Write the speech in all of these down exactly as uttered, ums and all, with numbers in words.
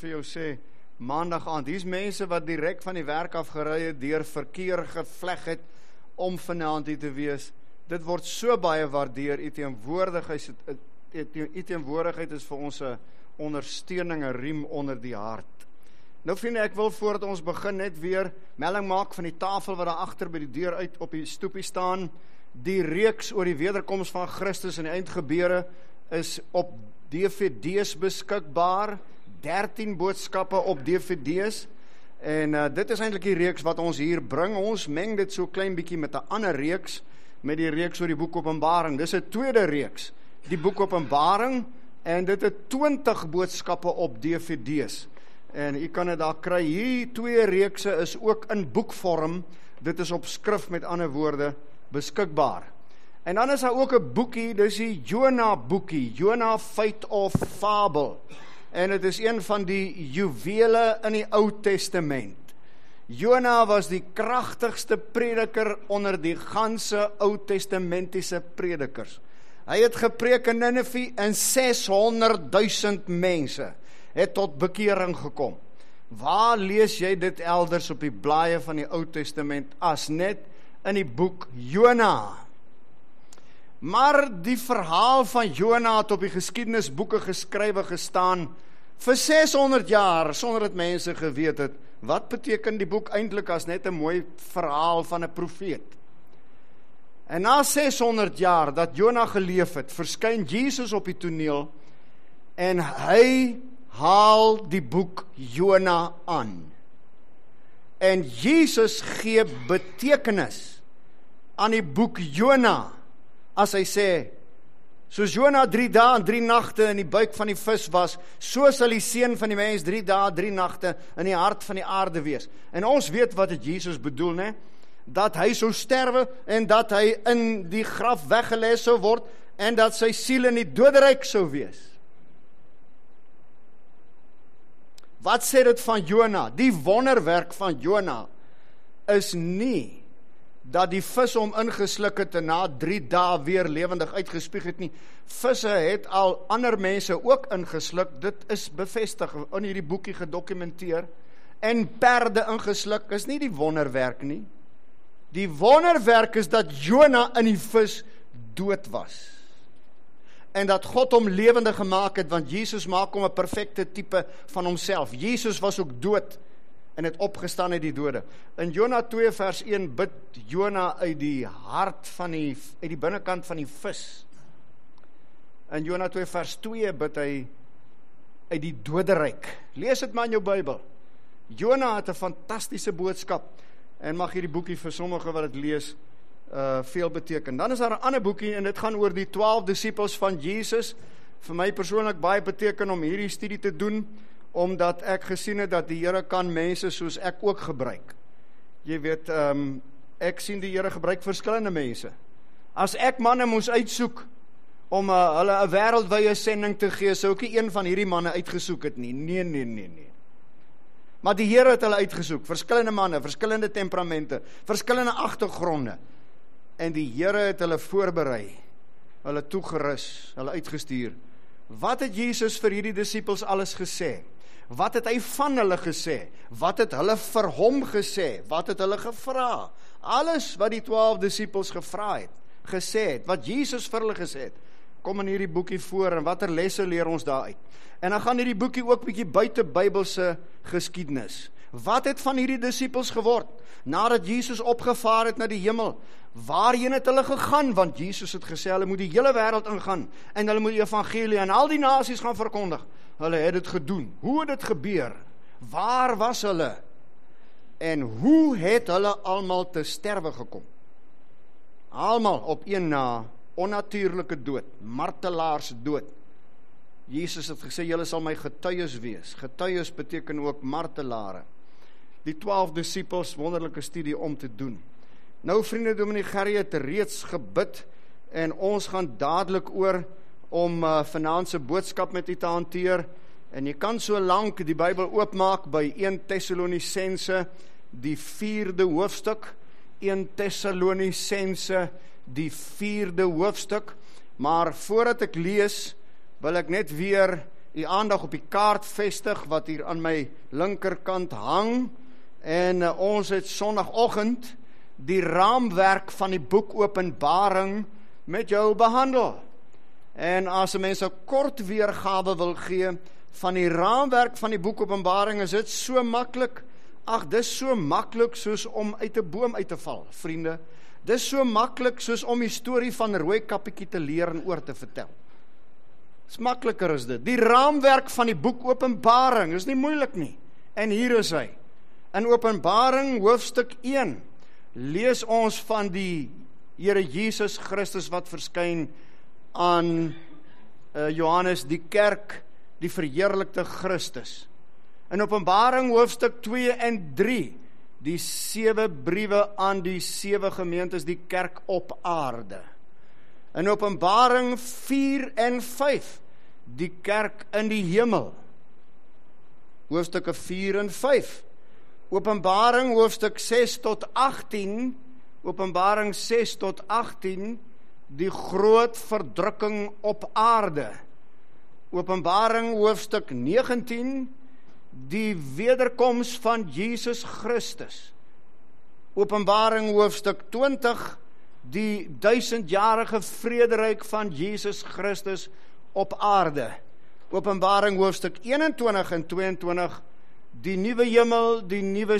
vir jou sê, maandag aand, hier's mense wat direk van die werk afgery het, deur verkeer gevleg het, om vanaand hier te wees. Dit word so baie waardeer, u teenwoordigheid, u teenwoordigheid is vir ons 'n ondersteuning, 'n riem onder die hart. Nou vriende, ek wil voordat ons begin net weer melding maak van die tafel wat daar agter by die deur uit op die stoepie staan. Die reeks oor die wederkoms van Christus en die eindgebeure is op D V D's beskikbaar, dertien boodskappe op D V D's, en uh, dit is eintlik die reeks wat ons hier bring. Ons meng dit so klein bietjie met 'n ander reeks, met die reeks oor die boek Openbaring. Dis 'n tweede reeks, die boek Openbaring, en dit het twintig boodskappe op D V D's. En u kan dit daar kry. Hierdie twee reekse is ook in boekvorm. Dit is op skrif, met ander woorde, beskikbaar. En dan is daar ook 'n boekie, dis die Jona boekie, Jona Feit of Fabel. En dit is een van die juwele in die Ou Testament. Jona was die kragtigste prediker onder die ganse Ou Testamentiese predikers. Hy het gepreek in Ninive en seshonderdduisend mense het tot bekering gekom. Waar lees jy dit elders op die blaaie van die Ou Testament as net in die boek Jona? Maar die verhaal van Jona het op die geskiedenisboeke geskrywe gestaan vir seshonderd jaar, sonder dat mense geweet het, wat beteken die boek eintlik as net 'n mooi verhaal van 'n profeet. En na seshonderd jaar dat Jona geleef het, verskyn Jesus op die toneel, en hy haal die boek Jona aan. En Jesus gee betekenis aan die boek Jona, as hy sê, soos Jona drie dae en drie nagte in die buik van die vis was, so sal die seun van die mens drie dae, drie nagte in die hart van die aarde wees. En ons weet wat het Jesus bedoel, ne? Dat hy sou sterwe, en dat hy in die graf weggelê sou word, en dat sy siel in die doderyk sou wees. Wat sê dit van Jona? Die wonderwerk van Jona is nie dat die vis hom ingesluk het en na drie dae weer lewendig uitgespieg het nie. Visse het al ander mense ook ingesluk, dit is bevestig in hierdie boekie gedokumenteer, en perde ingesluk, is nie die wonderwerk nie. Die wonderwerk is dat Jona in die vis dood was. En dat God hom lewendig gemaak het, want Jesus maak hom 'n perfekte tipe van homself. Jesus was ook dood en het opgestaan uit die dode. In Jona twee vers een bid Jona uit die hart van die, uit die binnekant van die vis. In Jona twee vers twee bid hy uit die doderyk. Lees dit maar in jou Bybel. Jona het 'n fantastiese boodskap, en mag hierdie boekie vir sommige wat dit lees, uh, veel beteken. Dan is daar 'n ander boekie, en dit gaan oor die twaalf disippels van Jesus. Vir my persoonlik baie beteken om hierdie studie te doen, omdat ek gesien het dat die Here kan mense soos ek ook gebruik. Jy weet, um, ek sien die Here gebruik verskillende mense. As ek manne moes uitsoek om uh, hulle 'n wêreldwye sending te gee, sou ek nie een van hierdie manne uitgesoek het nie. Nee, nee, nee, nee. Maar die Here het hulle uitgesoek, verskillende manne, verskillende temperamente, verskillende agtergronde. En die Here het hulle voorberei, hulle toegerus, hulle uitgestuur. Wat het Jesus vir hierdie disippels alles gesê? Wat het hy van hulle gesê? Wat het hulle vir hom gesê? Wat het hulle gevra? Alles wat die twaalf disippels gevra het, gesê het, wat Jesus vir hulle gesê het, kom in hierdie boekie voor, en watter lesse leer ons daaruit? En dan gaan hierdie boekie ook bietjie buite Bybelse geskiedenis. Wat het van hierdie disippels geword? Nadat Jesus opgevaar het na die hemel, waarheen het hulle gegaan? Want Jesus het gesê, hulle moet die hele wêreld ingaan, en hulle moet die evangelie aan al die nasies gaan verkondig. Hulle het dit gedoen. Hoe het dit gebeur? Waar was hulle? En hoe het hulle almal te sterwe gekom? Almal op een na onnatuurlike dood, martelaars dood. Jesus het gesê, julle sal my getuies wees. Getuies beteken ook martelare. Die twaalf disippels, wonderlike studie om te doen. Nou vriende, Dominee Gerrie het reeds gebid, en ons gaan dadelik oor om uh, vanaand se boodskap met u te hanteer, en jy kan so lank die Bybel oopmaak by een Tessalonisense, die vierde hoofstuk, een Tessalonisense, die vierde hoofstuk, maar voordat ek lees, wil ek net weer u aandag op die kaart vestig wat hier aan my linkerkant hang, en uh, ons het sondagoggend die raamwerk van die boek Openbaring met jou behandel. En as 'n mens 'n kort weergawe wil gee van die raamwerk van die boek Openbaring, is dit so maklik. Ag, dis so maklik soos om uit 'n boom uit te val, vriende. Dis so maklik soos om die storie van Rooikappietjie te leer en oor te vertel. Dis makliker is dit. Die raamwerk van die boek Openbaring is nie moeilik nie. En hier is hy. In Openbaring hoofstuk een lees ons van die Here Jesus Christus wat verskyn aan uh, Johannes, die kerk, die verheerlikte Christus. In Openbaring hoofstuk twee en drie, die sewe briewe aan die sewe gemeentes, die kerk op aarde. In Openbaring vier en vyf, die kerk in die hemel. Hoofstukke vier en vyf. Openbaring hoofstuk ses tot agtien, Openbaring ses tot agtien, die groot verdrukking op aarde. Openbaring hoofstuk negentien, die wederkoms van Jesus Christus. Openbaring hoofstuk twintig, die duisendjarige vrederyk van Jesus Christus op aarde. Openbaring hoofstuk eenentwintig en tweeëntwintig, die nuwe hemel, die nuwe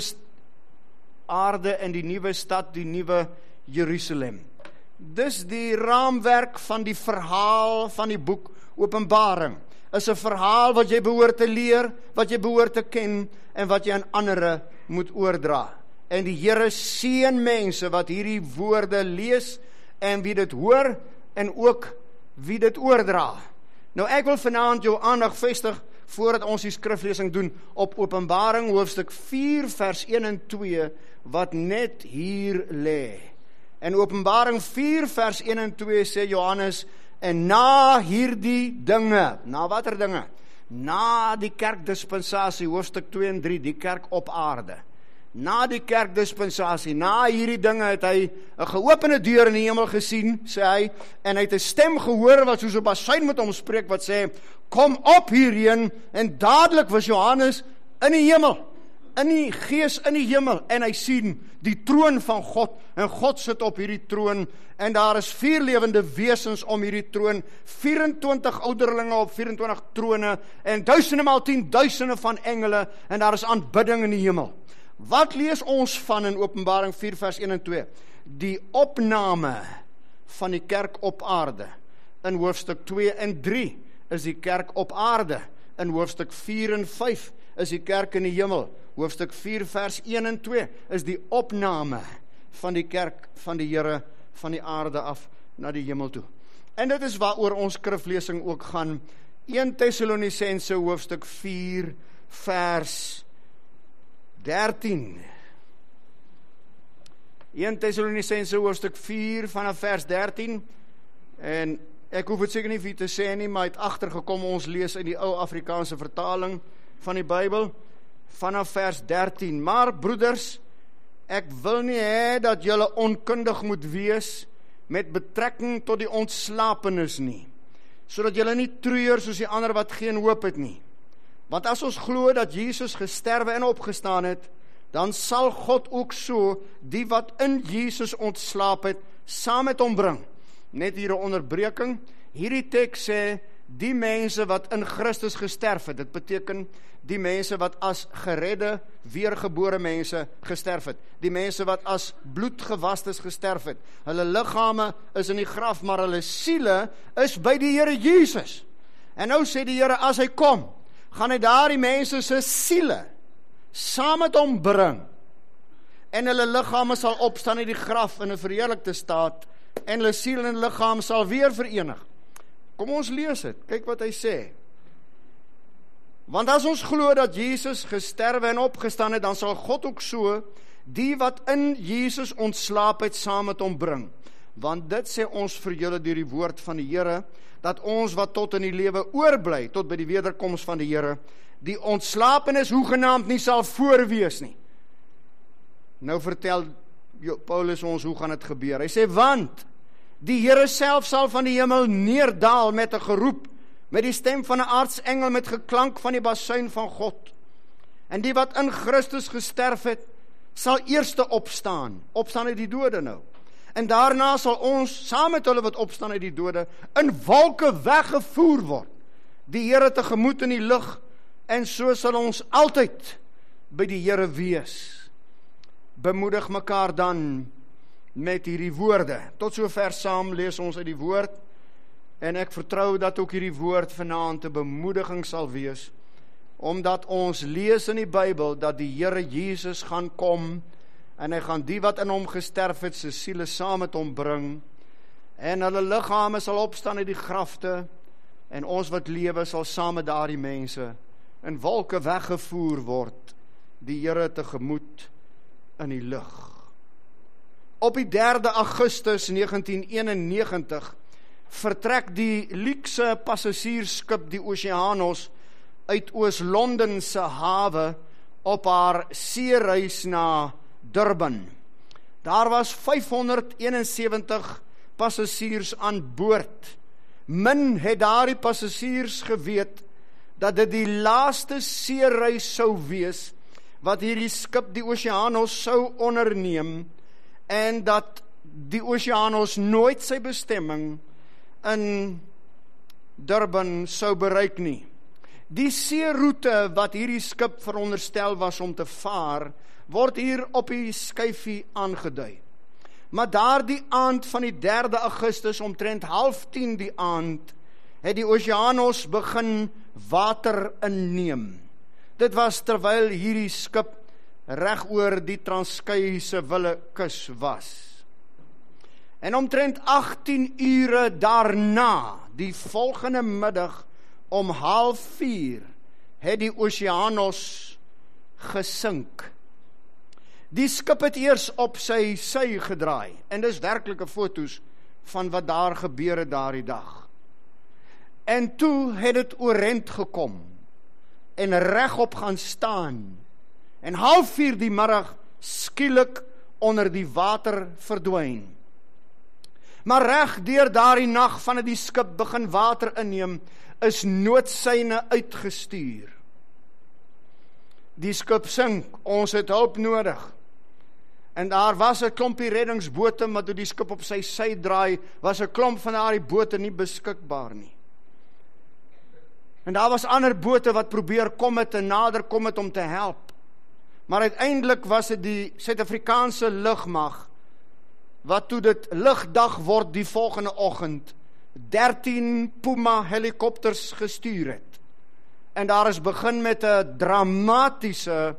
aarde en die nuwe stad, die nuwe Jerusalem. Dis die raamwerk van die verhaal van die boek Openbaring. Is 'n verhaal wat jy behoort te leer, wat jy behoort te ken en wat jy aan ander moet oordra. En die Here seën mense wat hierdie woorde lees en wie dit hoor en ook wie dit oordra. Nou ek wil vanaand jou aandag vestig voordat ons die skriflesing doen op Openbaring hoofstuk vier vers een en twee wat net hier lê. En Openbaring vier vers een en twee sê Johannes, en na hierdie dinge, na watter dinge? Na die kerkdispensasie, hoofstuk twee en drie, die kerk op aarde. Na die kerkdispensasie, na hierdie dinge het hy 'n geopende deur in die hemel gesien, sê hy, en hy het 'n stem gehoor wat soos 'n basuin met hom spreek, wat sê, kom op hierheen, en dadelik was Johannes in die hemel, in die gees in die hemel, en hy sien die troon van God, en God sit op hierdie troon, en daar is vier lewende wesens om hierdie troon, vyf-en-twintig ouderlinge op vyf-en-twintig trone, en duisende maal tien duisende van engele, en daar is aanbidding in die hemel. Wat lees ons van in Openbaring vier vers een en twee? Die opname van die kerk op aarde. In hoofstuk twee en drie is die kerk op aarde. In hoofstuk vier en vyf is die kerk in die hemel. Hoofstuk vier vers een en twee is die opname van die kerk van die Here van die aarde af na die hemel toe. En dit is waaroor ons skriflesing ook gaan. Eerste Tessalonisense hoofstuk vier vers dertien. Eerste Tessalonisense hoofstuk vier vanaf vers dertien. En ek hoef dit seker nie vir u te sê nie, maar het agtergekom, ons lees in die ou Afrikaanse vertaling van die Bybel vanaf vers dertien. Maar broeders, ek wil nie hê dat julle onkundig moet wees met betrekking tot die ontslapenis nie, sodat julle nie treur soos die ander wat geen hoop het nie. Want as ons glo dat Jesus gesterwe en opgestaan het, dan sal God ook so die wat in Jesus ontslaap het, saam met hom bring. Net hier 'n onderbreking. Hierdie teks sê, die mense wat in Christus gesterf het, dit beteken die mense wat as geredde, weergebore mense gesterf het, die mense wat as bloedgewastes gesterf het, hulle liggame is in die graf, maar hulle siele is by die Here Jesus. En nou sê die Here, as hy kom, gaan hy daar die mense se siele saam met hom bring, en hulle liggame sal opstaan uit die graf in 'n verheerlikte staat, en hulle siel en liggaam sal weer verenig. Kom ons lees dit, kyk wat hy sê. Want as ons glo dat Jesus gesterwe en opgestaan het, dan sal God ook so die wat in Jesus ontslaap het, saam met hom bring. Want dit sê ons vir julle deur die woord van die Here, dat ons wat tot in die lewe oorbly, tot by die wederkoms van die Here, die ontslapenis hoegenaamd nie sal voorwees nie. Nou vertel Paulus ons, hoe gaan dit gebeur? Hy sê, want die Here self sal van die hemel neerdaal met 'n geroep, met die stem van 'n aartsengel, met geklank van die basuin van God. En die wat in Christus gesterf het, sal eerste opstaan, opstaan uit die dode nou. En daarna sal ons, saam met hulle wat opstaan uit die dode, in wolke weggevoer word, die Here tegemoet in die lug, en so sal ons altyd by die Here wees. Bemoedig mekaar dan met hierdie woorde. Tot sover saam lees ons uit die woord, en ek vertrou dat ook hierdie woord vanaand 'n bemoediging sal wees, omdat ons lees in die Bybel dat die Here Jesus gaan kom, en hy gaan die wat in hom gesterf het, se siele saam met hom bring, en hulle liggame sal opstaan uit die grafte, en ons wat lewe sal saam met daardie mense in wolke weggevoer word, die Here tegemoet in die lug. Op die derde Augustus negentien eenennegentig vertrek die luukse passasiersskip die Oceanos uit Oos-Londen se hawe op haar seereis na Durban. Daar was vyfhonderdeenensewentig passasiers aan boord. Min het daardie passasiers geweet dat dit die laaste seereis sou wees wat hierdie skip die Oceanos sou onderneem, en dat die Oceanos nooit sy bestemming in Durban sou bereik nie. Die seeroete wat hierdie skip veronderstel was om te vaar, word hier op die skyfie aangedui. Maar daardie aand van die derde Augustus, omtrent half tien die aand, het die Oceanos begin water inneem. Dit was terwyl hierdie skip reg oor die Transkei se wille kus was. En omtrent agttien ure daarna, die volgende middag om half vier, het die Oceanos gesink. Die skip het eers op sy sy gedraai, en dis werklike foto's van wat daar gebeur het daardie dag. En toe het het oorent gekom, en regop gaan staan, en half vier die middag skielik onder die water verdwyn. Maar reg deur daardie nag vanaf die skip begin water inneem, is noodsyne uitgestuur. Die skip sink, ons het hulp nodig. En daar was 'n klompie reddingsbote, maar toe die skip op sy sy draai, was 'n klomp van daardie bote nie beskikbaar nie. En daar was ander bote wat probeer kom het en nader kom het om te help. Maar uiteindelik was dit die Suid-Afrikaanse lugmag, wat toe dit ligdag word die volgende oggend, dertien Puma helikopters gestuur het. En daar is begin met 'n dramatiese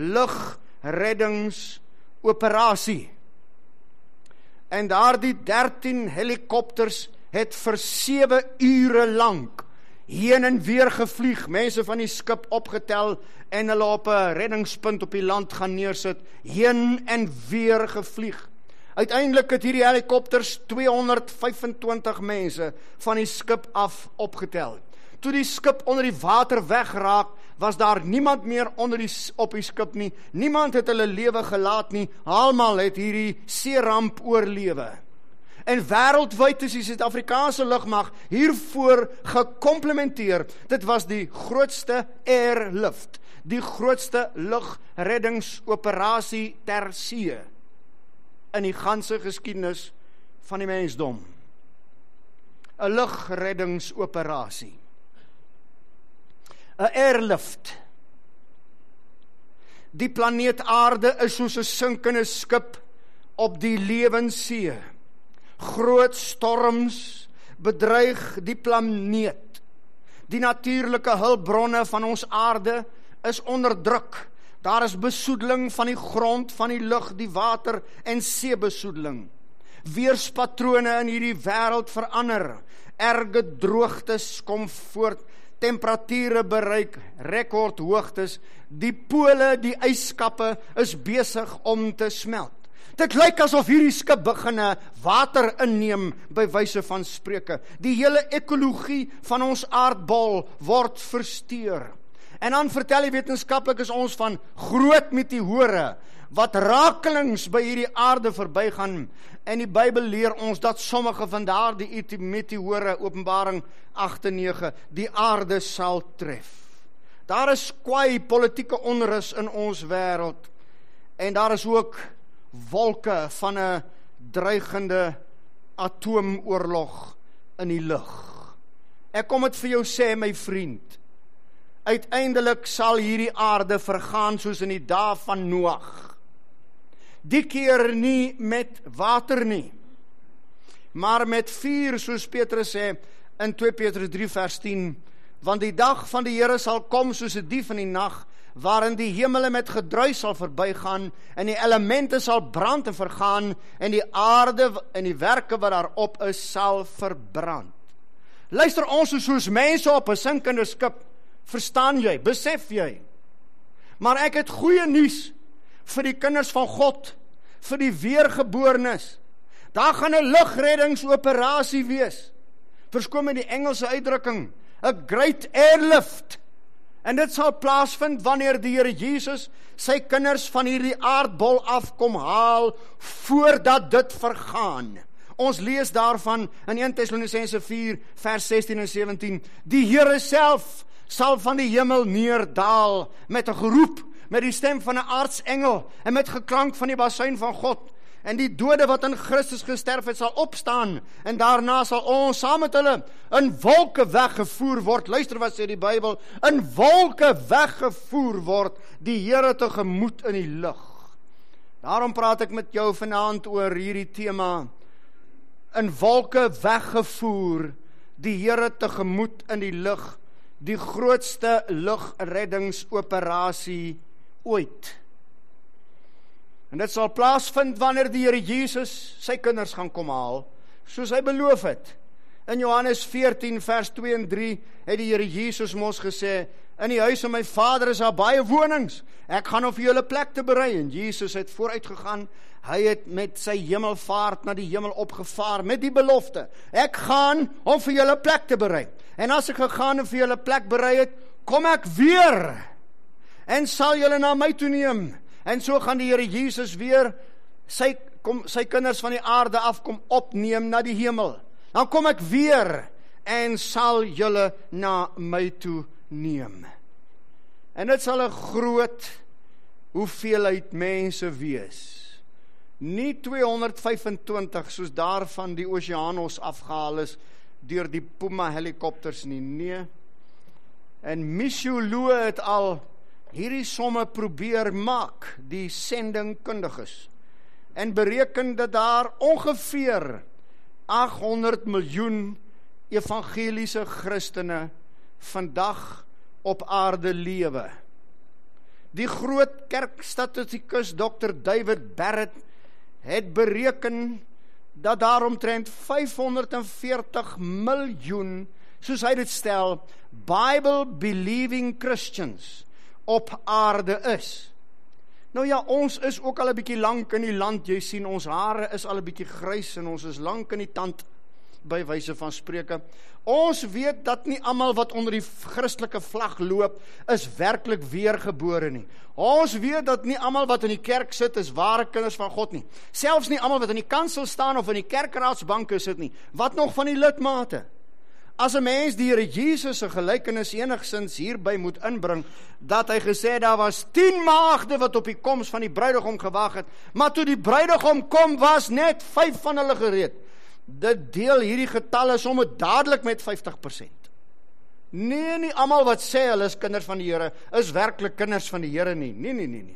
lugreddingsoperasie. En daardie dertien helikopters het vir sewe ure lank heen en weer gevlieg, mense van die skip opgetel en hulle op 'n reddingspunt op die land gaan neersit, heen en weer gevlieg. Uiteindelik het hierdie helikopters tweehonderdvyfentwintig mense van die skip af opgetel. Toe die skip onder die water wegraak, was daar niemand meer onder die, op die skip nie. Niemand het hulle lewe gelaat nie. Almal het hierdie seeramp oorlewe. En wêreldwyd is die Suid-Afrikaanse lugmag hiervoor gekomplimenteer. Dit was die grootste airlift, die grootste lugreddingsoperasie ter see in die ganse geskiedenis van die mensdom. 'n Lugreddingsoperasie. 'n Airlift. Die planeet Aarde is soos 'n sinkende skip op die lewenssee. Groot storms bedreig die planeet. Die natuurlike hulpbronne van ons aarde is onder druk. Daar is besoedeling van die grond, van die lug, die water en seebesoedeling. Weerspatrone in hierdie wêreld verander. Erge droogtes kom voort. Temperature bereik rekordhoogtes. Die pole, die yskappe is besig om te smelt. Dit lyk asof hierdie skip begin water inneem, by wyse van spreuke. Die hele ekologie van ons aardbol word versteur. En dan vertel die wetenskaplikes ons van groot meteore, wat rakelings by hierdie aarde verbygaan, en die Bybel leer ons dat sommige van daardie meteore, Openbaring agt en nege, die aarde sal tref. Daar is kwaai politieke onrus in ons wêreld, en daar is ook wolke van 'n dreigende atoomoorlog in die lug. Ek kom dit vir jou sê, my vriend, uiteindelik sal hierdie aarde vergaan soos in die dae van Noag. Die keer nie met water nie, maar met vuur, soos Petrus sê in twee Petrus drie vers tien, want die dag van die Here sal kom soos 'n dief in die nag, waarin die hemele met gedruis sal verbygaan, en die elemente sal brand en vergaan, en die aarde en die werke wat daarop is, sal verbrand. Luister, ons is soos mense op 'n sinkende skip, verstaan jy, besef jy? Maar ek het goeie nuus vir die kinders van God, vir die weergeborenes. Daar gaan 'n lugreddingsoperasie wees. Verskoon my die Engelse uitdrukking, 'n great airlift. En dit sal plaasvind wanneer die Here Jesus sy kinders van hierdie aardbol afkom haal, voordat dit vergaan. Ons lees daarvan in Eerste Tessalonisense vier vers sestien en sewentien. Die Here self sal van die hemel neerdaal met 'n geroep, met die stem van 'n aartsengel en met geklank van die basuin van God. En die dode wat in Christus gesterf het, sal opstaan, en daarna sal ons saam met hulle in wolke weggevoer word. Luister wat sê die Bybel, in wolke weggevoer word, die Here tegemoet in die lug. Daarom praat ek met jou vanaand oor hierdie tema, in wolke weggevoer, die Here tegemoet in die lug, die grootste lugreddingsoperasie ooit. En dit sal plaasvind wanneer die Here Jesus sy kinders gaan kom haal, soos hy beloof het. In Johannes veertien vers twee en drie het die Here Jesus mos gesê, in die huis van my Vader is daar baie wonings, ek gaan om vir julle plek te berei. En Jesus het vooruit gegaan, hy het met sy hemelvaart na die hemel opgevaar, met die belofte, ek gaan om vir julle plek te berei. En as ek gegaan en vir julle plek berei het, kom ek weer, en sal julle na my toe neem. En so gaan die Here Jesus weer sy, kom, sy kinders van die aarde af kom opneem na die hemel. Dan kom ek weer en sal julle na my toe neem. En dit sal 'n groot hoeveelheid mense wees. Nie tweehonderd vyfentwintig soos daarvan die Oseanos afgehaal is deur die Puma helikopters nie, nee. En missioloë het al hierdie somme probeer maak, die sendingkundiges, en bereken dat daar ongeveer aghonderd miljoen evangeliese Christene vandag op aarde lewe. Die groot kerkstatistikus dokter David Barrett het bereken dat daar omtrent vyfhonderdveertig miljoen, soos hy dit stel, Bible-believing Christians op aarde is. Nou ja, ons is ook al 'n bietjie lank in die land, jy sien, ons hare is al 'n bietjie grys en ons is lank in die tand, by wyse van spreke. Ons weet dat nie almal wat onder die Christelike vlag loop, is werklik weergebore nie. Ons weet dat nie almal wat in die kerk sit, is ware kinders van God nie. Selfs nie almal wat in die kansel staan of in die kerkraadsbanke sit nie. Wat nog van die lidmate? As 'n mens die Here Jesus se gelykenis enigsins hierby moet inbring, dat hy gesê daar was tien maagde wat op die koms van die bruidegom gewag het, maar toe die bruidegom kom, was net vyf van hulle gereed. Dit deel hierdie getalle sommer dadelik met vyftig persent. Nee, nie almal wat sê hulle is kinders van die Here, is werklik kinders van die Here nie. Nee, nee, nee, nee.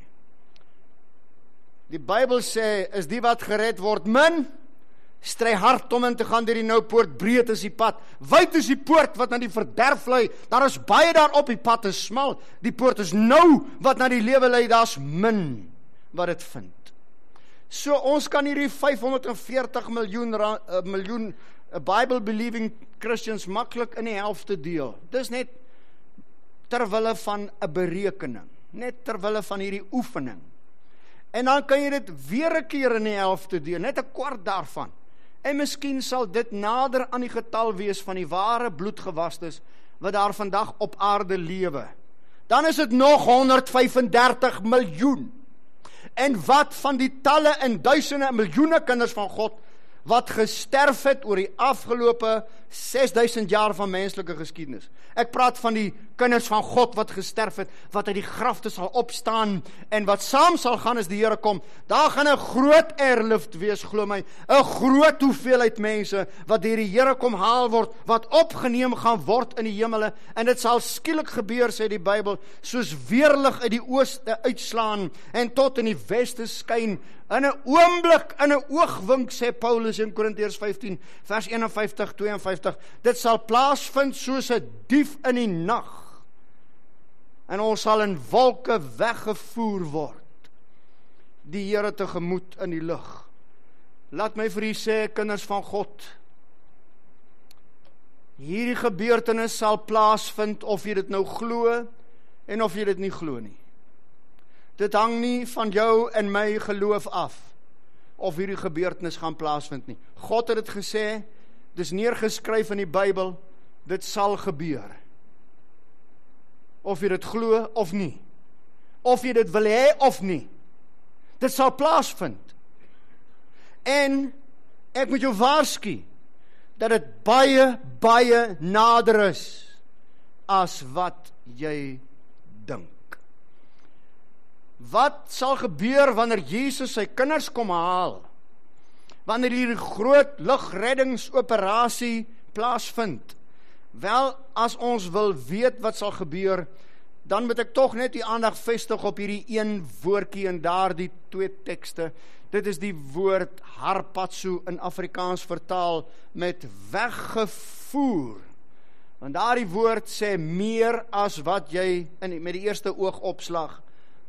Die Bybel sê, is die wat gered word min, stry hard om in te gaan deur die nou poort, breed is die pad, wyd is die poort wat na die verderf lei, daar is baie daarop, die pad is smal, die poort is nou wat na die lewe lei, daar is min wat dit vind. So ons kan hierdie vyfhonderdveertig miljoen, uh, miljoen uh, Bible-believing Christians maklik in die helfte deel. Dis net terwille van 'n berekening, net terwille van hierdie oefening. En dan kan jy dit weer 'n keer in die helfte deel, net 'n kwart daarvan. En miskien sal dit nader aan die getal wees van die ware bloedgewastes wat daar vandag op aarde lewe. Dan is dit nog honderdvyfendertig miljoen. En wat van die talle en duisende en miljoene kinders van God, wat gesterf het oor die afgelope ses duisend jaar van menslike geskiedenis. Ek praat van die kinders van God wat gesterf het, wat uit die grafte sal opstaan, en wat saam sal gaan as die Here kom. Daar gaan 'n groot airlift wees, glo my, 'n groot hoeveelheid mense, wat deur die Here kom haal word, wat opgeneem gaan word in die hemele, en dit sal skielik gebeur, sê die Bybel, soos weerlig uit die ooste uitslaan, en tot in die weste skyn, in 'n oomblik, in 'n oogwink, sê Paulus in Korintiërs vyftien, vers een en vyftig, twee en vyftig, dit sal plaasvind soos 'n dief in die nag, en ons sal in wolke weggevoer word, die Here tegemoet in die lug. Laat my vir u sê, kinders van God, hierdie gebeurtenis sal plaasvind, of jy dit nou glo, en of jy dit nie glo nie. Dit hang nie van jou en my geloof af, of hierdie gebeurtenis gaan plaasvind nie. God het dit gesê, dis neergeskryf in die Bybel, dit sal gebeur. Of jy dit glo of nie. Of jy dit wil hê of nie. Dit sal plaasvind. En ek moet jou waarsku, dat dit baie, baie nader is, as wat jy dink. Wat sal gebeur wanneer Jesus sy kinders kom haal? Wanneer hierdie groot lugreddingsoperasie plaasvind? Wel, as ons wil weet wat sal gebeur, dan moet ek tog net die aandag vestig op hierdie een woordjie in daardie twee tekste. Dit is die woord harpatsu in Afrikaans vertaal met weggevoer. Want daardie woord sê meer as wat jy in, met die eerste oogopslag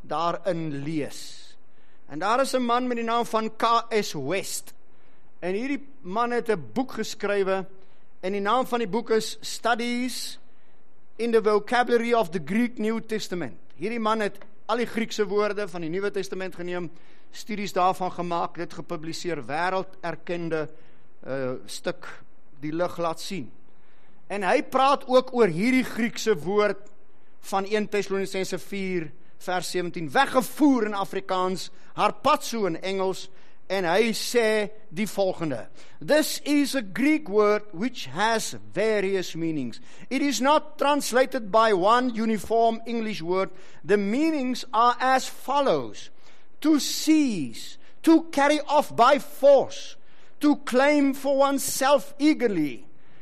daarin lees. En daar is 'n man met die naam van K S West. En hierdie man het 'n boek geskrywe, en die naam van die boek is Studies in the Vocabulary of the Greek New Testament. Hierdie man het al die Griekse woorde van die Nuwe Testament geneem, studies daarvan gemaak, dit gepubliseer, wêrelderkende uh, stuk die lig laat sien. En hy praat ook oor hierdie Griekse woord van eerste Tessalonisense vier vers sewentien, weggevoer in Afrikaans, harpatsu in Engels, en hy sê die volgende: This is a Greek word which has various meanings. It is not translated by one uniform English word. The meanings are as follows: to seize, to carry off by force, to claim for oneself eagerly,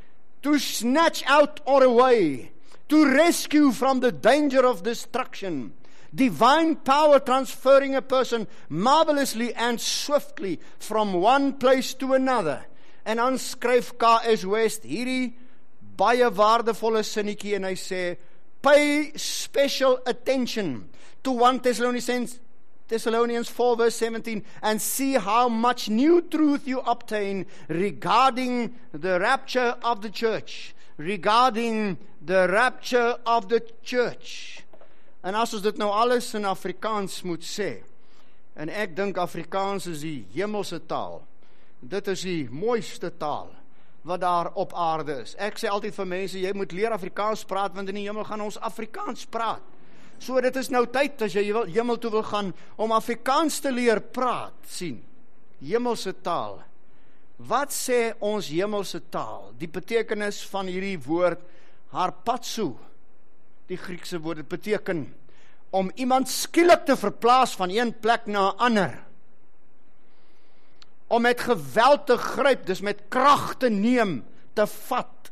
to snatch out or away, to rescue from the danger of destruction. Divine power transferring a person marvelously and swiftly from one place to another. En dan skryf K S West hierdie baie waardevolle sinnetjie, en hy sê, pay special attention to First Thessalonians Thessalonians four verse seventeen, and see how much new truth you obtain regarding the rapture of the church. Regarding the rapture of the church. En as ons dit nou alles in Afrikaans moet sê, en ek dink Afrikaans is die hemelse taal, dit is die mooiste taal wat daar op aarde is. Ek sê altyd vir mense, jy moet leer Afrikaans praat, want in die hemel gaan ons Afrikaans praat. So dit is nou tyd, as jy hemel toe wil gaan, om Afrikaans te leer praat, sien, hemelse taal. Wat sê ons hemelse taal? Die betekenis van hierdie woord, harpatsu, die Griekse woord, dit beteken, om iemand skielik te verplaas van een plek na 'n ander. Om met geweld te gryp, dus met krag te neem, te vat.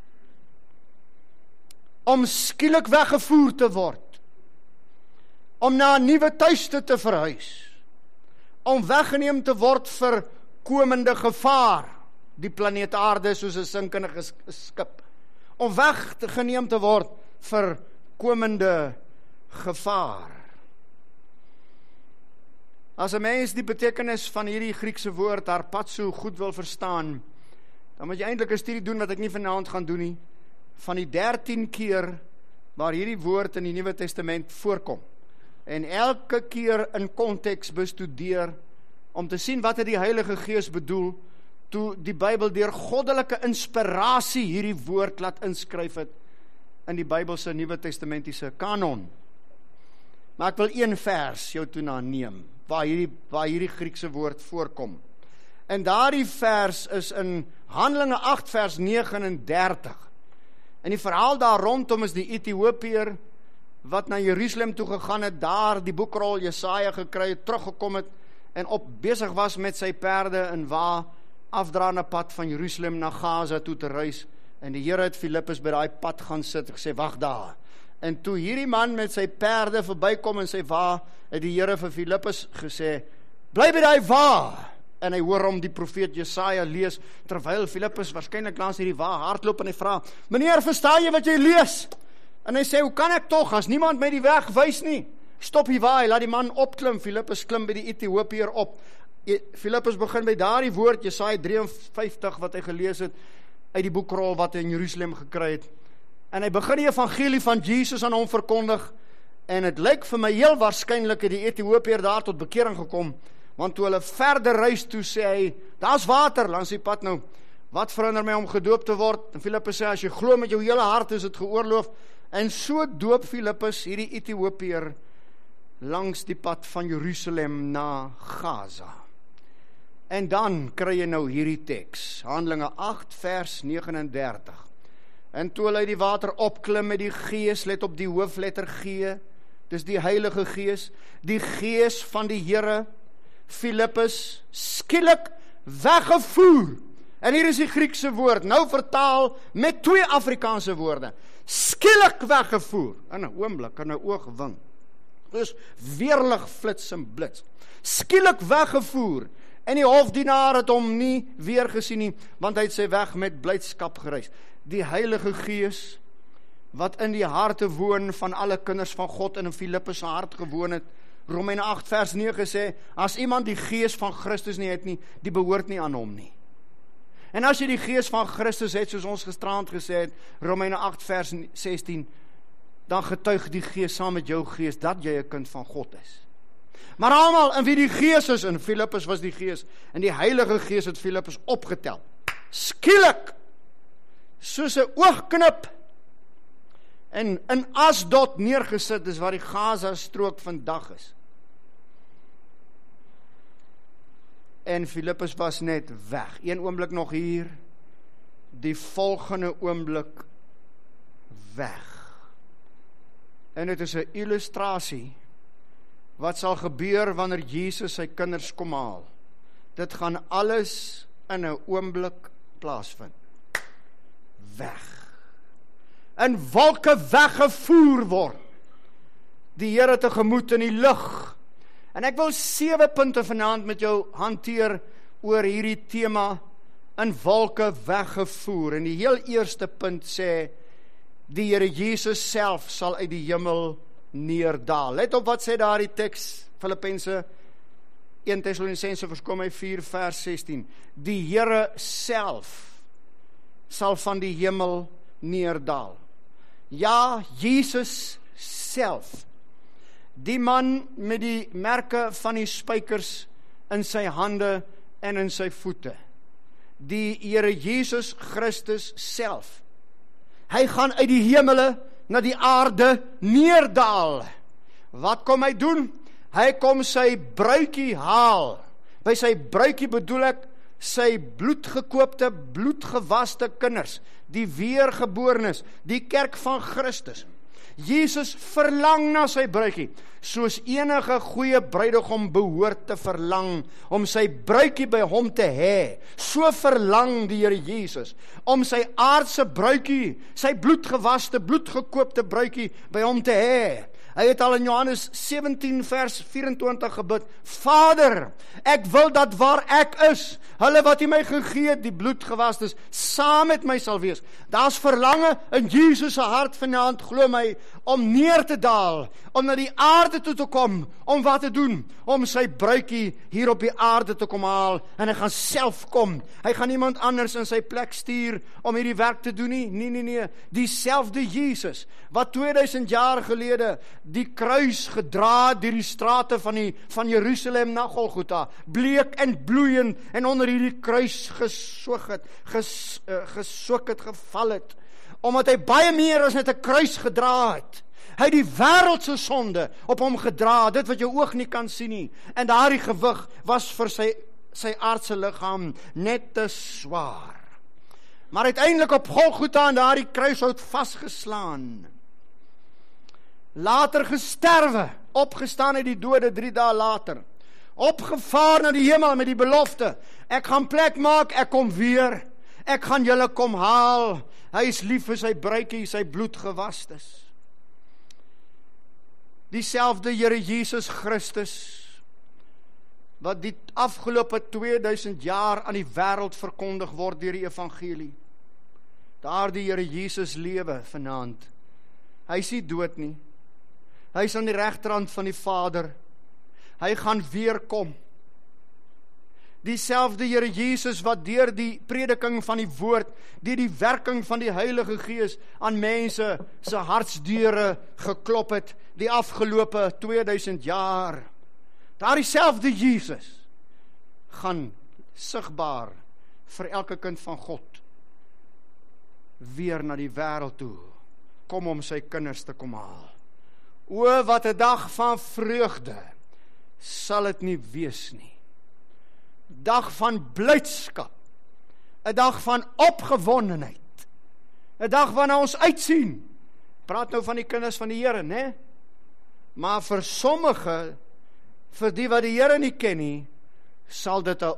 Om skielik weggevoer te word. Om na 'n nuwe tuiste te verhuis. Om weggeneem te word vir komende gevaar. Die planeet Aarde soos 'n sinkende skip. Om weggeneem te word vir komende gevaar. As 'n mens die betekenis van hierdie Griekse woord harpatsu goed wil verstaan, dan moet jy eintlik 'n studie doen wat ek nie vanaand gaan doen nie, van die dertien keer waar hierdie woord in die Nuwe Testament voorkom. En elke keer in konteks bestudeer om te sien wat het die Heilige Gees bedoel toe die Bybel deur goddelike inspirasie hierdie woord laat inskryf het in die Bybelse Nuwe Testamentiese kanon. Maar ek wil een vers jou toe na neem. waar hierdie, waar hierdie Griekse woord voorkom. En daardie vers is in Handelinge agt vers negenendertig. En die verhaal daar rondom is die Ethiopiër wat na Jerusalem toe gegaan het, daar die boekrol Jesaja gekry het, teruggekom het en op besig was met sy perde en wa afdraande pad van Jerusalem na Gaza toe te reis. En die Here het Filippus by daai pad gaan sit en gesê, wag daar. En toe hierdie man met sy perde verbykom en sy wa, het die Here vir Filippus gesê, bly by daai wa. En hy hoor hom die profeet Jesaja lees, terwyl Filippus waarskynlik langs hierdie wa hardloop en hy vra, meneer, verstaan jy wat jy lees? En hy sê, hoe kan ek tog, as niemand my die weg wys nie? Stop die wa, hy laat die man opklim, Filippus klim by die Ethiopiër op. Filippus begin by daardie woord, Jesaja drie en vyftig, wat hy gelees het, uit die boekrol wat hy in Jerusalem gekry het. En hy begin die evangelie van Jesus aan hom verkondig, en het lyk vir my heel waarskynlik het die Ethiopiër daar tot bekering gekom, want toe hulle verder reis toe sê hy, daar's water langs die pad nou, wat verhinder my om gedoop te word? En Filippus sê, as jy glo met jou hele hart is het geoorloof, en so doop Filippus hierdie Ethiopiër langs die pad van Jerusalem na Gaza. En dan kry jy nou hierdie teks, Handelinge agt vers negenendertig. En toe hulle uit die water opklim met die Gees, let op die hoofletter G, dis die Heilige Gees, die Gees van die Here, Filippus skielik weggevoer. En hier is die Griekse woord, nou vertaal met twee Afrikaanse woorde. Skielik weggevoer, in 'n oomblik, in 'n oogwink. Dus weerlig flits en blits. Skielik weggevoer. En die hofdienaar het hom nie weer gesien nie, want hy het sy weg met blydskap gereis. Die Heilige Gees, wat in die harte woon van alle kinders van God en in Filippus se hart gewoon het, Romeine agt vers nege sê, as iemand die Gees van Christus nie het nie, die behoort nie aan hom nie. En as jy die Gees van Christus het, soos ons gisterand gesê het, Romeine agt vers sestien, dan getuig die Gees saam met jou gees, dat jy 'n kind van God is. Maar almal in wie die Gees is, en Filippus was die Gees, en die Heilige Gees het Filippus opgetel. Skielik, soos 'n oogknip, en in Asdod neergesit is waar die Gaza strook vandag is. En Filippus was net weg. Een oomblik nog hier, die volgende oomblik weg. En dit is 'n illustrasie wat sal gebeur wanneer Jesus sy kinders kom haal. Dit gaan alles in 'n oomblik plaasvind. Weg. In wolke weggevoer word. Die Here tegemoet in die lug. En ek wil sewe punte vanaand met jou hanteer oor hierdie tema, in wolke weggevoer. En die heel eerste punt sê, die Here Jesus self sal uit die hemel neerdaal. Let op wat sê daar die teks, Filippense een Tessalonisense verskom hy vier vers sestien. Die Here self sal van die hemel neerdaal. Ja, Jesus self. Die man met die merke van die spykers in sy hande en in sy voete. Die Here Jesus Christus self. Hy gaan uit die hemele na die aarde neerdaal. Wat kom hy doen? Hy kom sy bruidjie haal. By sy bruidjie bedoel ek sy bloedgekoopte, bloedgewaste kinders, die weergeborenes, die kerk van Christus. Jesus verlang na sy bruidjie, soos enige goeie bruidegom behoort te verlang, om sy bruidjie by hom te hê. So verlang die Here Jesus, om sy aardse bruidjie, sy bloedgewaste, bloedgekoopte bruidjie by hom te hê. Hy het al in Johannes sewentien vers vyf-en-twintig gebid, Vader, ek wil dat waar ek is, hulle wat U my gegee het, die bloedgewastes, saam met my sal wees. Daar's verlange in Jesus se hart vanaand, glo my, om neer te daal, om na die aarde toe te kom, om wat te doen, om sy bruidjie hier op die aarde te kom haal, en hy gaan self kom. Hy gaan iemand anders in sy plek stuur, om hierdie werk te doen nie, nee, nee, nee, diezelfde Jesus, wat tweeduisend jaar gelede, die kruis gedra deur die strate van, die, van Jerusalem na Golgotha, bleek en bloeiend, en onder hierdie kruis gesoog het, ges, uh, gesook het, geval het, omdat hy baie meer as net 'n kruis gedra het. Hy het die wêreld se sonde op hom gedra, dit wat jou oog nie kan sien nie. En daardie gewig was vir sy, sy aardse liggaam net te swaar. Maar uiteindelik op Golgotha aan daardie kruishout vasgeslaan. Later gesterwe, opgestaan uit die dode drie dae later. Opgevaar na die hemel met die belofte, ek gaan plek maak, ek kom weer, ek gaan julle kom haal, hy is lief vir sy bruidjie, sy bloed gewas is. Dieselfde Here Jesus Christus, wat die afgelope tweeduisend jaar aan die wêreld verkondig word deur die evangelie. Daardie Here Jesus lewe vanaand. Hy is nie dood nie. Hy is aan die regterhand van die Vader. Hy gaan weer kom. Dieselfde Here Jesus wat deur die prediking van die woord, deur die werking van die Heilige Gees aan mense se hartsdeure geklop het die afgelope tweeduisend jaar. Daardie selfde Jesus gaan sigbaar vir elke kind van God weer na die wêreld toe kom om sy kinders te kom haal. O, wat 'n dag van vreugde sal dit nie wees nie. Dag van blydskap, 'n dag van opgewondenheid, 'n dag waarna ons uitsien. Praat nou van die kinders van die Here, né? Maar vir sommige, vir die wat die Here nie ken nie, sal dit 'n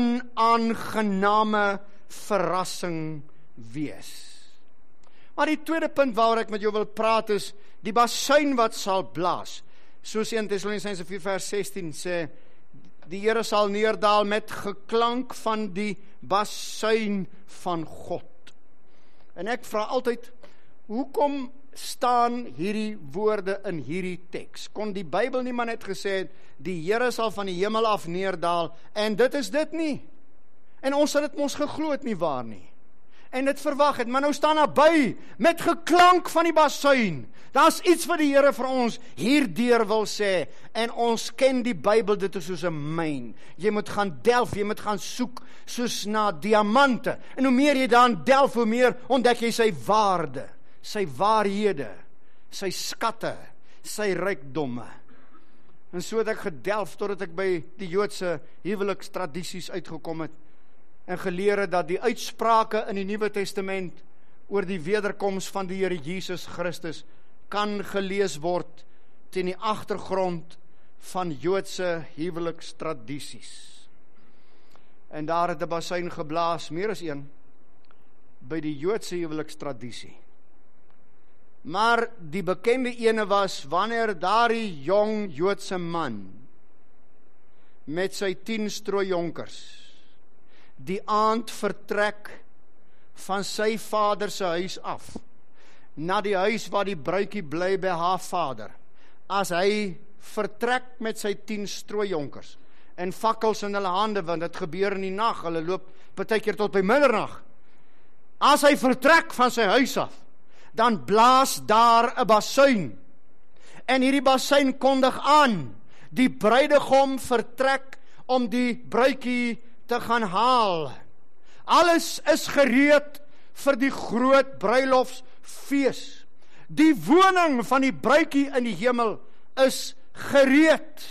onaangename verrassing wees. Maar die tweede punt waaroor ek met jou wil praat is die basuin wat sal blaas. Soos Eerste Tessalonisense vier vers sestien sê, die Here sal neerdaal met geklank van die basuin van God. En ek vra altyd, hoekom staan hierdie woorde in hierdie teks? Kon die Bybel nie maar net gesê het, die Here sal van die hemel af neerdaal, en dit is dit nie. En ons het dit mos geglo het nie waar nie. En dit verwag het, maar nou staan naby, met geklank van die basuin. Daar's iets wat die Here vir ons hierdeur wil sê, en ons ken die Bybel, dit is soos 'n myn. Jy moet gaan delf, jy moet gaan soek, soos na diamante. En hoe meer jy dan delf, hoe meer ontdek jy sy waarde, sy waarhede, sy skatte, sy rykdomme. En so het ek gedelf, totdat ek by die Joodse huwelikstradisies uitgekom het, en geleer het dat die uitsprake in die Nuwe Testament oor die wederkoms van die Here Jesus Christus kan gelees word teen die agtergrond van Joodse huwelikstradisies. En daar het 'n basuin geblaas, meer as een, by die Joodse huwelikstradisie. Maar die bekende ene was wanneer daardie jong Joodse man met sy tien strooijonkers die aand vertrek van sy vader se huis af, na die huis waar die bruidjie bly by haar vader. As hy vertrek met sy tien strooijonkers, en fakkels in hulle hande, want dit gebeur in die nag, hulle loop partykeer tot by middernag. As hy vertrek van sy huis af, dan blaas daar 'n basuin, en hierdie basuin kondig aan, die bruidegom vertrek om die bruidjie te gaan haal. Alles is gereed vir die groot bruilofsfees. Die woning van die bruidjie in die hemel is gereed.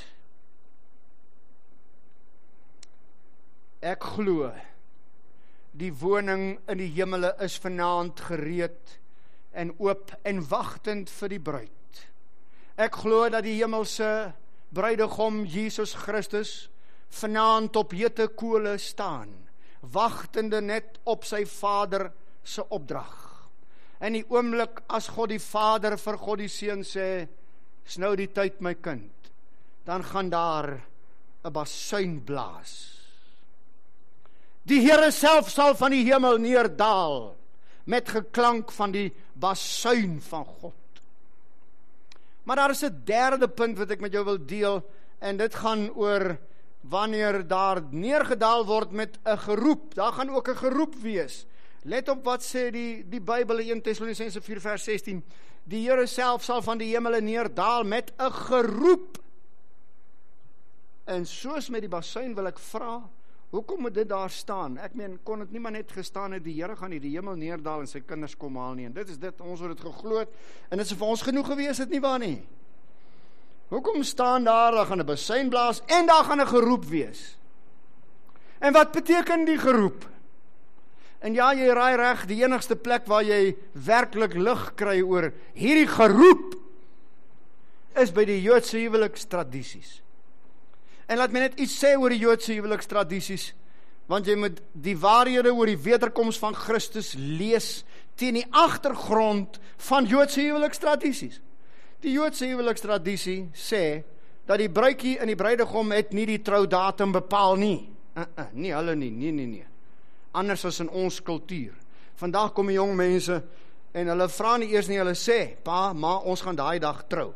Ek glo, die woning in die hemele is vanaand gereed en oop en wagtend vir die bruid. Ek glo dat die hemelse bruidegom Jesus Christus vanaand op hete kole staan, wagtende net op sy Vader se opdrag. En die oomblik as God die Vader vir God die Seun sê, is nou die tyd my kind, dan gaan daar 'n basuin blaas. Die Here self sal van die hemel neerdaal, met geklank van die basuin van God. Maar daar is 'n derde punt wat ek met jou wil deel, en dit gaan oor wanneer daar neergedaal word met 'n geroep. Daar gaan ook 'n geroep wees. Let op wat sê die, die Bybel in Eerste Tessalonisense vier vers sestien. Die Here self sal van die hemele neerdaal met 'n geroep. En soos met die basuin wil ek vra, Hoekom moet dit daar staan? Ek meen, kon dit nie maar net gestaan het, die Here gaan nie die hemel neerdaal en sy kinders kom haal nie, en dit is dit, ons het dit geglo het, en dit is vir ons genoeg gewees, het nie waar nie. Hoekom staan daar, daar gaan 'n bassein blaas, en daar gaan 'n geroep wees? En wat beteken die geroep? En ja, jy raai reg, die enigste plek waar jy werklik lig kry oor hierdie geroep, is by die Joodse huwelikstradisies. En laat my net iets sê oor die Joodse huwelikstradisies, want jy moet die waarhede oor die wederkoms van Christus lees teen die agtergrond van Joodse huwelikstradisies. Die Joodse huwelikstradisie sê dat die bruidjie en die bruidegom het nie die troudatum bepaal nie. Uh -uh, nie hulle nie, nee, nee, nee. Anders as in ons kultuur. Vandag kom die jong mense en hulle vra nie eers nie, hulle sê, pa, ma, ons gaan daai dag trou.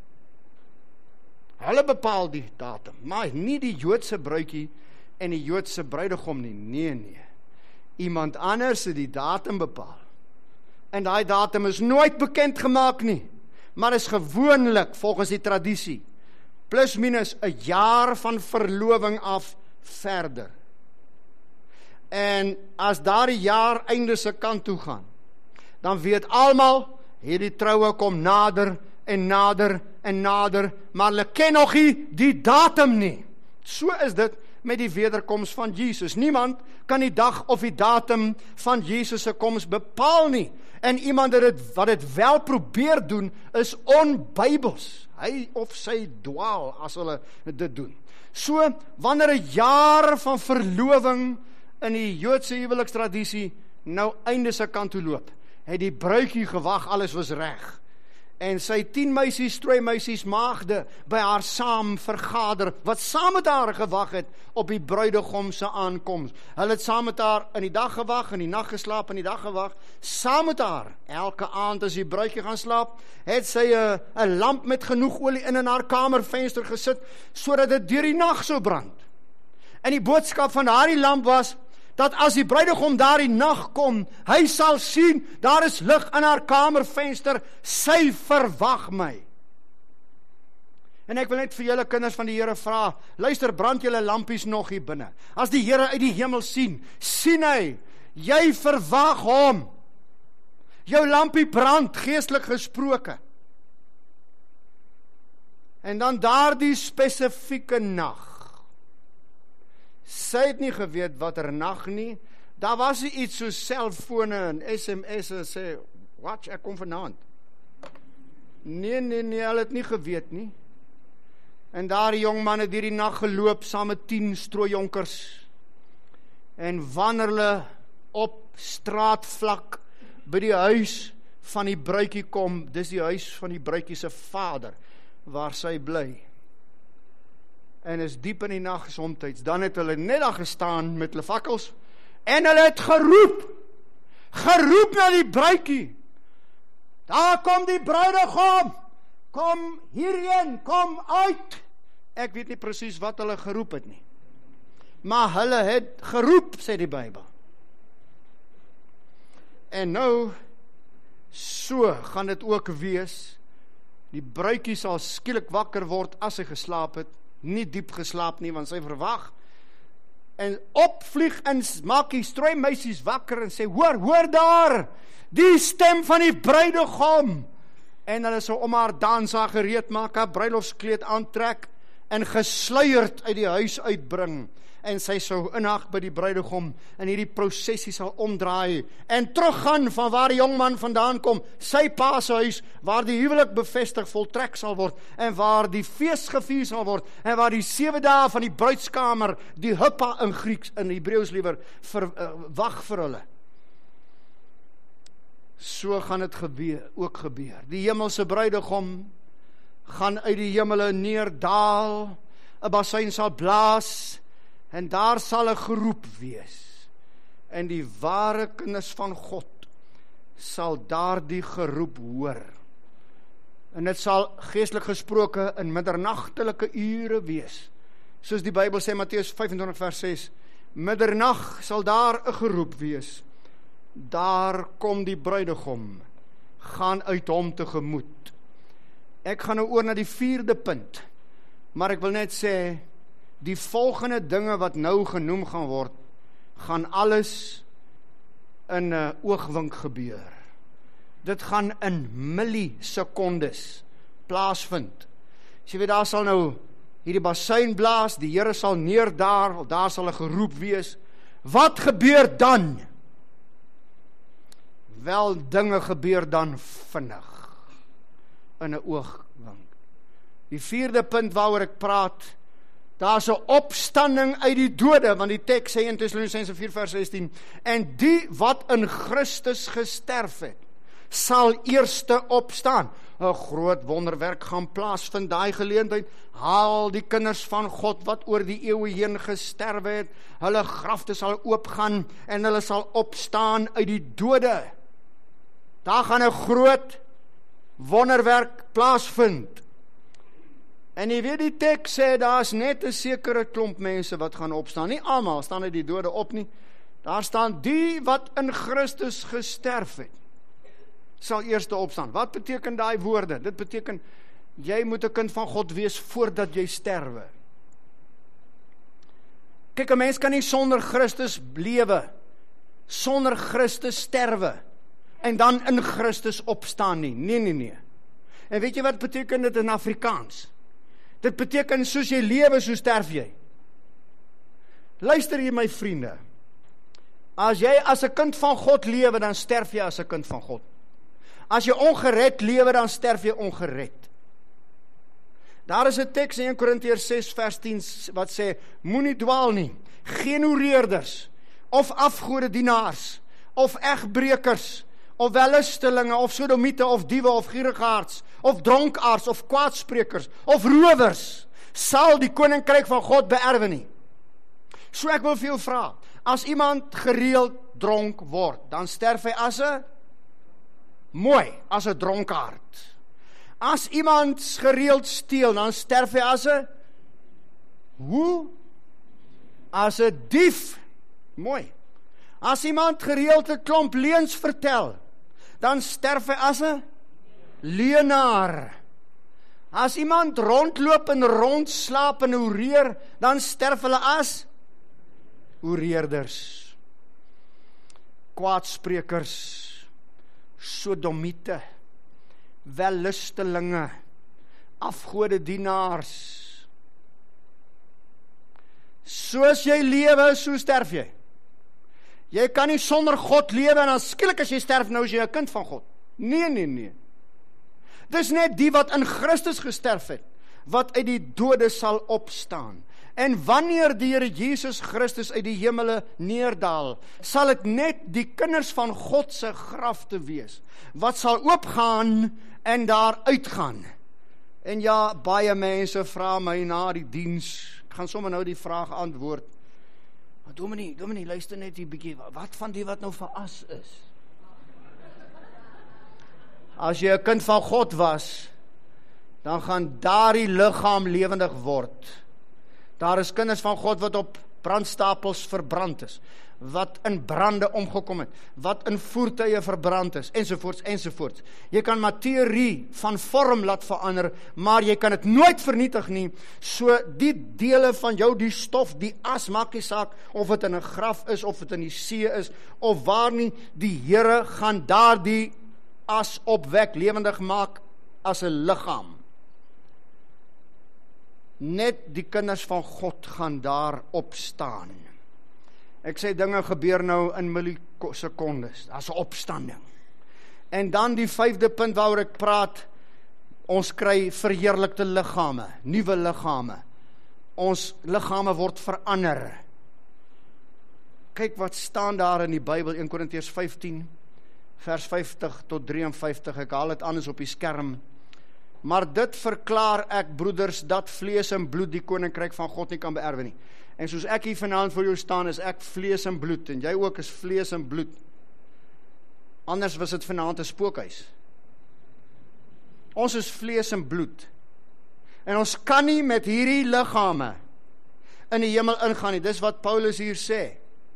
Hulle bepaal die datum, maar nie die Joodse bruidjie en die Joodse bruidegom nie, nee, nee. Iemand anders het die datum bepaal. En daai datum is nooit bekend gemaak nie, maar is gewoonlik, volgens die tradisie, plus minus 'n jaar van verloving af verder. En as daardie jaar einde se kant toe gaan, dan weet almal, hierdie troue kom nader en nader en nader, maar hulle ken nog nie die datum nie. So is dit met die wederkoms van Jesus. Niemand kan die dag of die datum van Jesus se koms bepaal nie. En iemand wat dit, wat dit wel probeer doen, is onbybels. Hy of sy dwaal as hulle dit doen. So, wanneer 'n jaar van verloving in die Joodse huwelikstradisie nou einde se kant toe loop, het die bruidjie gewag, alles was reg. En sy tien meisies, twee meisies, maagde by haar saam vergader, wat saam met haar gewag het op die bruidegom se aankoms. Hulle het saam met haar in die dag gewag, in die nag geslaap, in die dag gewag, saam met haar. Elke aand as die bruidjie gaan slaap, het sy 'n 'n lamp met genoeg olie in in haar kamervenster gesit, sodat dit deur die nag sou brand. En die boodskap van daardie lamp was, dat as die bruidegom daar die nag kom, hy sal sien, daar is lig in haar kamervenster, sy verwag my. En ek wil net vir julle kinders van die Here vra, luister, brand julle lampies nog hier binne. As die Here uit die hemel sien, sien hy, jy verwag hom. Jou lampie brand, geestelik gesproke. En dan daardie spesifieke nag, sy het nie geweet wat er nag nie, daar was nie iets so selfone en S M S'e sê, watch, ek kom vanaand. Nee, nee, nee, hulle het nie geweet nie. En daar die jong man het hierdie nag geloop, saam met tien strooijonkers. En wanneer hulle op straatvlak, by die huis van die bruidjie kom, dis die huis van die bruidjie se vader, waar sy bly. En is diep in die nag somtyds, dan het hulle net daar gestaan met hulle fakkels, en hulle het geroep, geroep na die bruidjie, daar kom die bruidegom, kom hierheen, kom uit. Ek weet nie presies wat hulle geroep het nie, maar hulle het geroep, sê die Bybel. En nou, so gaan dit ook wees, die bruidjie sal skielik wakker word as hy geslaap het, nie diep geslaap nie, want sy verwag, en opvlieg en maak die strooi meisies wakker en sê, hoor, hoor daar, die stem van die bruidegom, en hulle sal om haar dans haar gereed maak, haar bruiloftskleed aantrek, en gesluierd uit die huis uitbring, en sy sou inhag by die bruidegom, en hierdie prosessie sal omdraai, en teruggaan van waar die jongman vandaan kom, sy pa se huis, waar die huwelik bevestig voltrek sal word, en waar die fees gevier sal word, en waar die sewe dae van die bruidskamer, die huppa in Grieks, in Hebreëus liewer, ver, uh, wag vir hulle. So gaan dit gebeur, ook gebeur. Die hemelse bruidegom gaan uit die hemele neerdaal, 'n bassein sal blaas, en daar sal 'n geroep wees. En die ware kinders van God sal daardie geroep hoor. En dit sal geestelik gesproke in middernagtelike ure wees. Soos die Bybel sê, Matteus vyf-en-twintig vers ses, middernag sal daar 'n geroep wees. Daar kom die bruidegom, gaan uit hom tegemoet. Ek gaan nou oor na die vierde punt, maar ek wil net sê, die volgende dinge wat nou genoem gaan word, gaan alles in 'n oogwink gebeur. Dit gaan in millisekondes plaasvind. As jy weet, daar sal nou hierdie bassein blaas, die Here sal neerdaar, of daar sal 'n geroep wees. Wat gebeur dan? Wel, dinge gebeur dan vinnig, in 'n oogwink. Die vierde punt waaroor ek praat, daar is 'n opstanding uit die dode, want die teks sê in Tessalonisense vier vers sestien, en die wat in Christus gesterf het, sal eerste opstaan. 'n Groot wonderwerk gaan plaasvind daai geleentheid. Haal die kinders van God wat oor die eeue heen gesterwe het, hulle grafte sal oopgaan en hulle sal opstaan uit die dode. Daar gaan 'n groot wonderwerk plaasvind. En jy weet, die teks sê, daar is net 'n sekere klomp mense wat gaan opstaan. Nie almal staan uit die dode op nie. Daar staan die wat in Christus gesterf het, sal eerste opstaan. Wat beteken daai woorde? Dit beteken, jy moet 'n kind van God wees voordat jy sterwe. Kyk, 'n mens kan nie sonder Christus lewe, sonder Christus sterwe, en dan in Christus opstaan nie. Nee, nee, nee. En weet jy wat beteken dit in Afrikaans? Dit beteken, soos jy lewe, so sterf jy. Luister hier, my vriende. As jy as 'n kind van God lewe, dan sterf jy as 'n kind van God. As jy ongered lewe, dan sterf jy ongered. Daar is 'n teks in Eerste Korintiërs ses vers tien wat sê, moenie dwaal nie, geen hoereerders, of afgodedienaars, of egbrekers, of wellustelinge, of sodomiete, of diewe, of gierigaards, of dronkaards, of kwaadsprekers, of rowers, sal die koninkryk van God beerwe nie. So ek wil vir jou vra, as iemand gereeld dronk word, dan sterf hy as 'n mooi, as 'n dronkaard. As iemand gereeld steel, dan sterf hy as 'n hoe? As 'n dief. Mooi. As iemand gereeld 'n klomp leuns vertel, dan sterf hy as 'n leienaar. As iemand rondloop en rondslaap en hoereer, dan sterf hulle as hoereerders, kwaadsprekers, sodomiete, wellustelinge, afgodedienaars. Soos jy lewe, so sterf jy. Jy kan nie sonder God lewe en dan skielik as jy sterf, nou is jy 'n kind van God. Nee, nee, nee. Dis net die wat in Christus gesterf het, wat uit die dode sal opstaan. En wanneer die Here Jesus Christus uit die hemele neerdaal, sal dit net die kinders van God se grafte wees, wat sal oopgaan en daar uitgaan. En ja, baie mense vra my na die diens, ek gaan sommer nou die vraag antwoord, maar dominee, dominee, luister net die bietjie, wat van die wat nou veras is? As jy 'n kind van God was, dan gaan daardie liggaam lewendig word. Daar is kinders van God wat op brandstapels verbrand is, wat in brande omgekom het, wat in voertuie verbrand is, ensovoorts, ensovoorts. Jy kan materie van vorm laat verander, maar jy kan dit nooit vernietig nie. So die dele van jou, die stof, die as, maak nie saak of dit in 'n graf is, of dit in die see is, of waar nie, die Here gaan daardie as opwek, lewendig maak as 'n liggaam. Net die kinders van God gaan daar opstaan. Ek sê dinge gebeur nou in millisekondes. Daar's 'n opstanding. En dan die vyfde punt waaroor ek praat, ons kry verheerlikte liggame, nuwe liggame. Ons liggame word verander. Kyk wat staan daar in die Bybel, Eerste Korintiërs vyftien, vers vyftig tot drieënvyftig. Ek haal dit anders op die skerm. Maar dit verklaar ek, broeders, dat vlees en bloed die koninkryk van God nie kan beerwe nie. En soos ek hier vanaand voor jou staan, is ek vlees en bloed, en jy ook is vlees en bloed. Anders was dit vanaand 'n spookhuis. Ons is vlees en bloed. En ons kan nie met hierdie liggame in die hemel ingaan nie. Dis wat Paulus hier sê.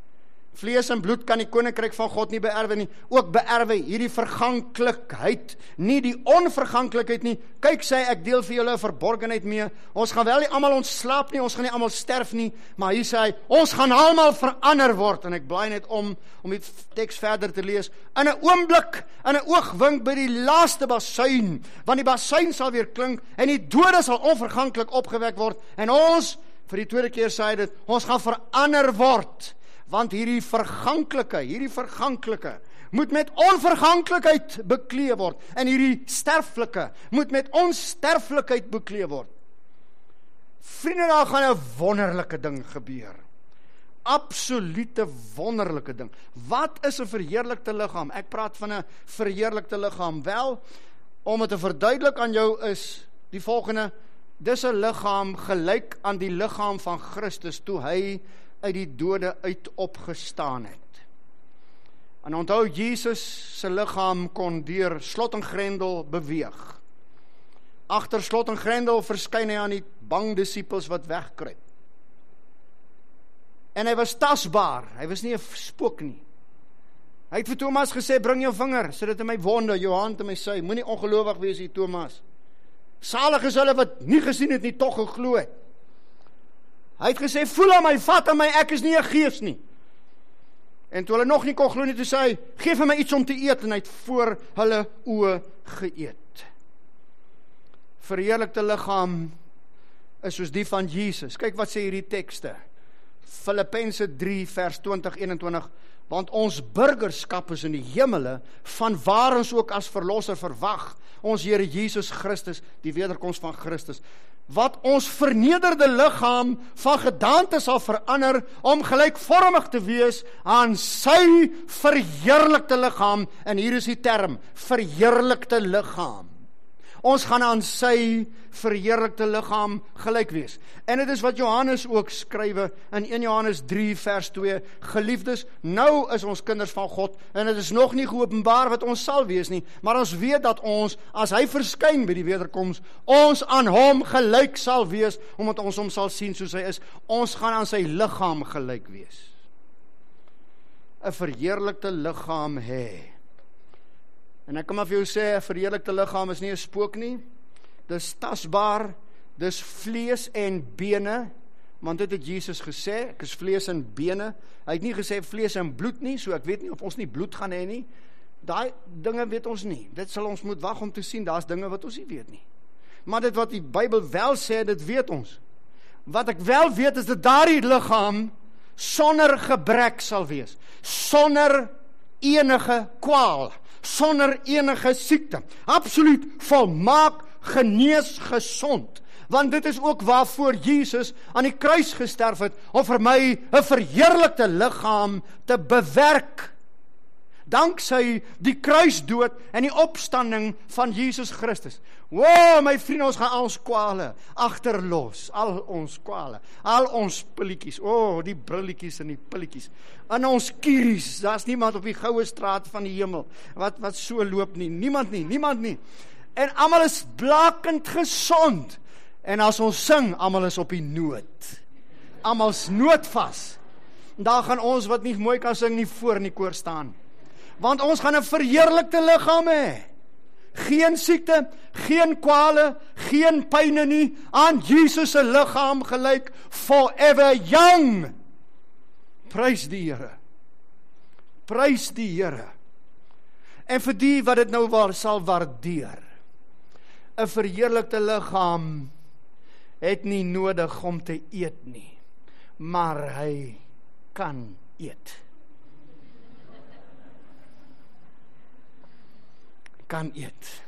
Vlees en bloed kan die koninkryk van God nie beerwe nie. Ook beerwe hierdie verganklikheid, nie die onverganklikheid nie. Kyk, sê ek deel vir julle 'n verborgenheid mee. Ons gaan wel nie almal ontslaap nie, ons gaan nie almal sterf nie, maar hier sê hy, ons gaan almal verander word. En ek blaai net om, om die teks verder te lees. In 'n oomblik, in 'n oogwink by die laaste basuin, want die basuin sal weer klink, en die dode sal onverganklik opgewek word, en ons, vir die tweede keer sê hy dit, ons gaan verander word. Want hierdie verganklike, hierdie verganklike, moet met onverganklikheid beklee word. En hierdie sterflike, moet met onsterflikheid beklee word. Vriende, daar gaan 'n wonderlike ding gebeur. Absolute wonderlike ding. Wat is 'n verheerlikte liggaam? Ek praat van 'n verheerlikte liggaam. Wel, om het te verduidelik aan jou is die volgende, dis 'n liggaam gelyk aan die liggaam van Christus, toe hy uit die dode uit opgestaan het. En onthou, Jesus se liggaam kon deur slot en grendel beweeg. Agter slot en grendel verskyn hy aan die bang disippels wat wegkruip. En hy was tasbaar, hy was nie 'n spook nie. Hy het vir Thomas gesê, bring jou vinger, sit dit in my wonde, jou hand in my sy, moenie ongelowig wees hier, Thomas. Salig is hulle wat nie gesien het nie, tog geglo het. Hy het gesê, voel aan my, vat aan my, ek is nie 'n gees nie. En toe hulle nog nie kon glo nie, toe sê hy, geef vir my iets om te eet, en hy het voor hulle oë geëet. Verheerlikte liggaam is soos die van Jesus. Kyk wat sê hierdie tekste. Filippense drie vers twintig eenentwintig, want ons burgerskap is in die hemele, van waar ons ook as verlosser verwag, ons Here Jesus Christus, die wederkoms van Christus, wat ons vernederde liggaam van gedaante sal verander, om gelykvormig te wees aan sy verheerlikte liggaam, en hier is die term, verheerlikte liggaam. Ons gaan aan sy verheerlikte liggaam gelyk wees. En dit is wat Johannes ook skrywe in een Johannes drie vers twee, geliefdes, nou is ons kinders van God, en dit is nog nie geopenbaar wat ons sal wees nie, maar ons weet dat ons, as hy verskyn by die wederkoms, ons aan hom gelyk sal wees, omdat ons hom sal sien soos hy is. Ons gaan aan sy liggaam gelyk wees. 'n verheerlikte liggaam hê. En ek kan maar vir jou sê, 'n verheerlikte liggaam is nie 'n spook nie. Dis tasbaar, dis vlees en bene, want dit het Jesus gesê, ek is vlees en bene. Hy het nie gesê vlees en bloed nie, so ek weet nie of ons nie bloed gaan hê nie. Daai dinge weet ons nie. Dit sal ons moet wag om te sien, daar's dinge wat ons nie weet nie. Maar dit wat die Bybel wel sê, dit weet ons. Wat ek wel weet is dat daardie liggaam sonder gebrek sal wees, sonder enige kwaal, sonder enige siekte, absoluut volmaak, genees, gesond, want dit is ook waarvoor Jesus aan die kruis gesterf het, om vir my 'n verheerlikte liggaam te bewerk, danksy die kruisdood en die opstanding van Jesus Christus. Wow, my vriende, ons gaan al ons kwale agterlos, al ons kwale, al ons pilletjies, oh, die brilletjies en die pilletjies, en ons kieries, daar's niemand op die goue straat van die hemel, wat, wat so loop nie, niemand nie, niemand nie, en almal is blakend gesond, en as ons sing, almal is op die nood, almal's noodvas, daar gaan ons wat nie mooi kan sing nie voor in die koor staan, want ons gaan 'n verheerlikte liggaam hê. Geen siekte, geen kwale, geen pyne nie, aan Jesus se liggaam gelyk, forever young. Prys die Here. Prys die Here. En vir die wat dit nou waar sal waardeer, 'n verheerlikte liggaam het nie nodig om te eet nie, maar hy kan eet. Kan eet.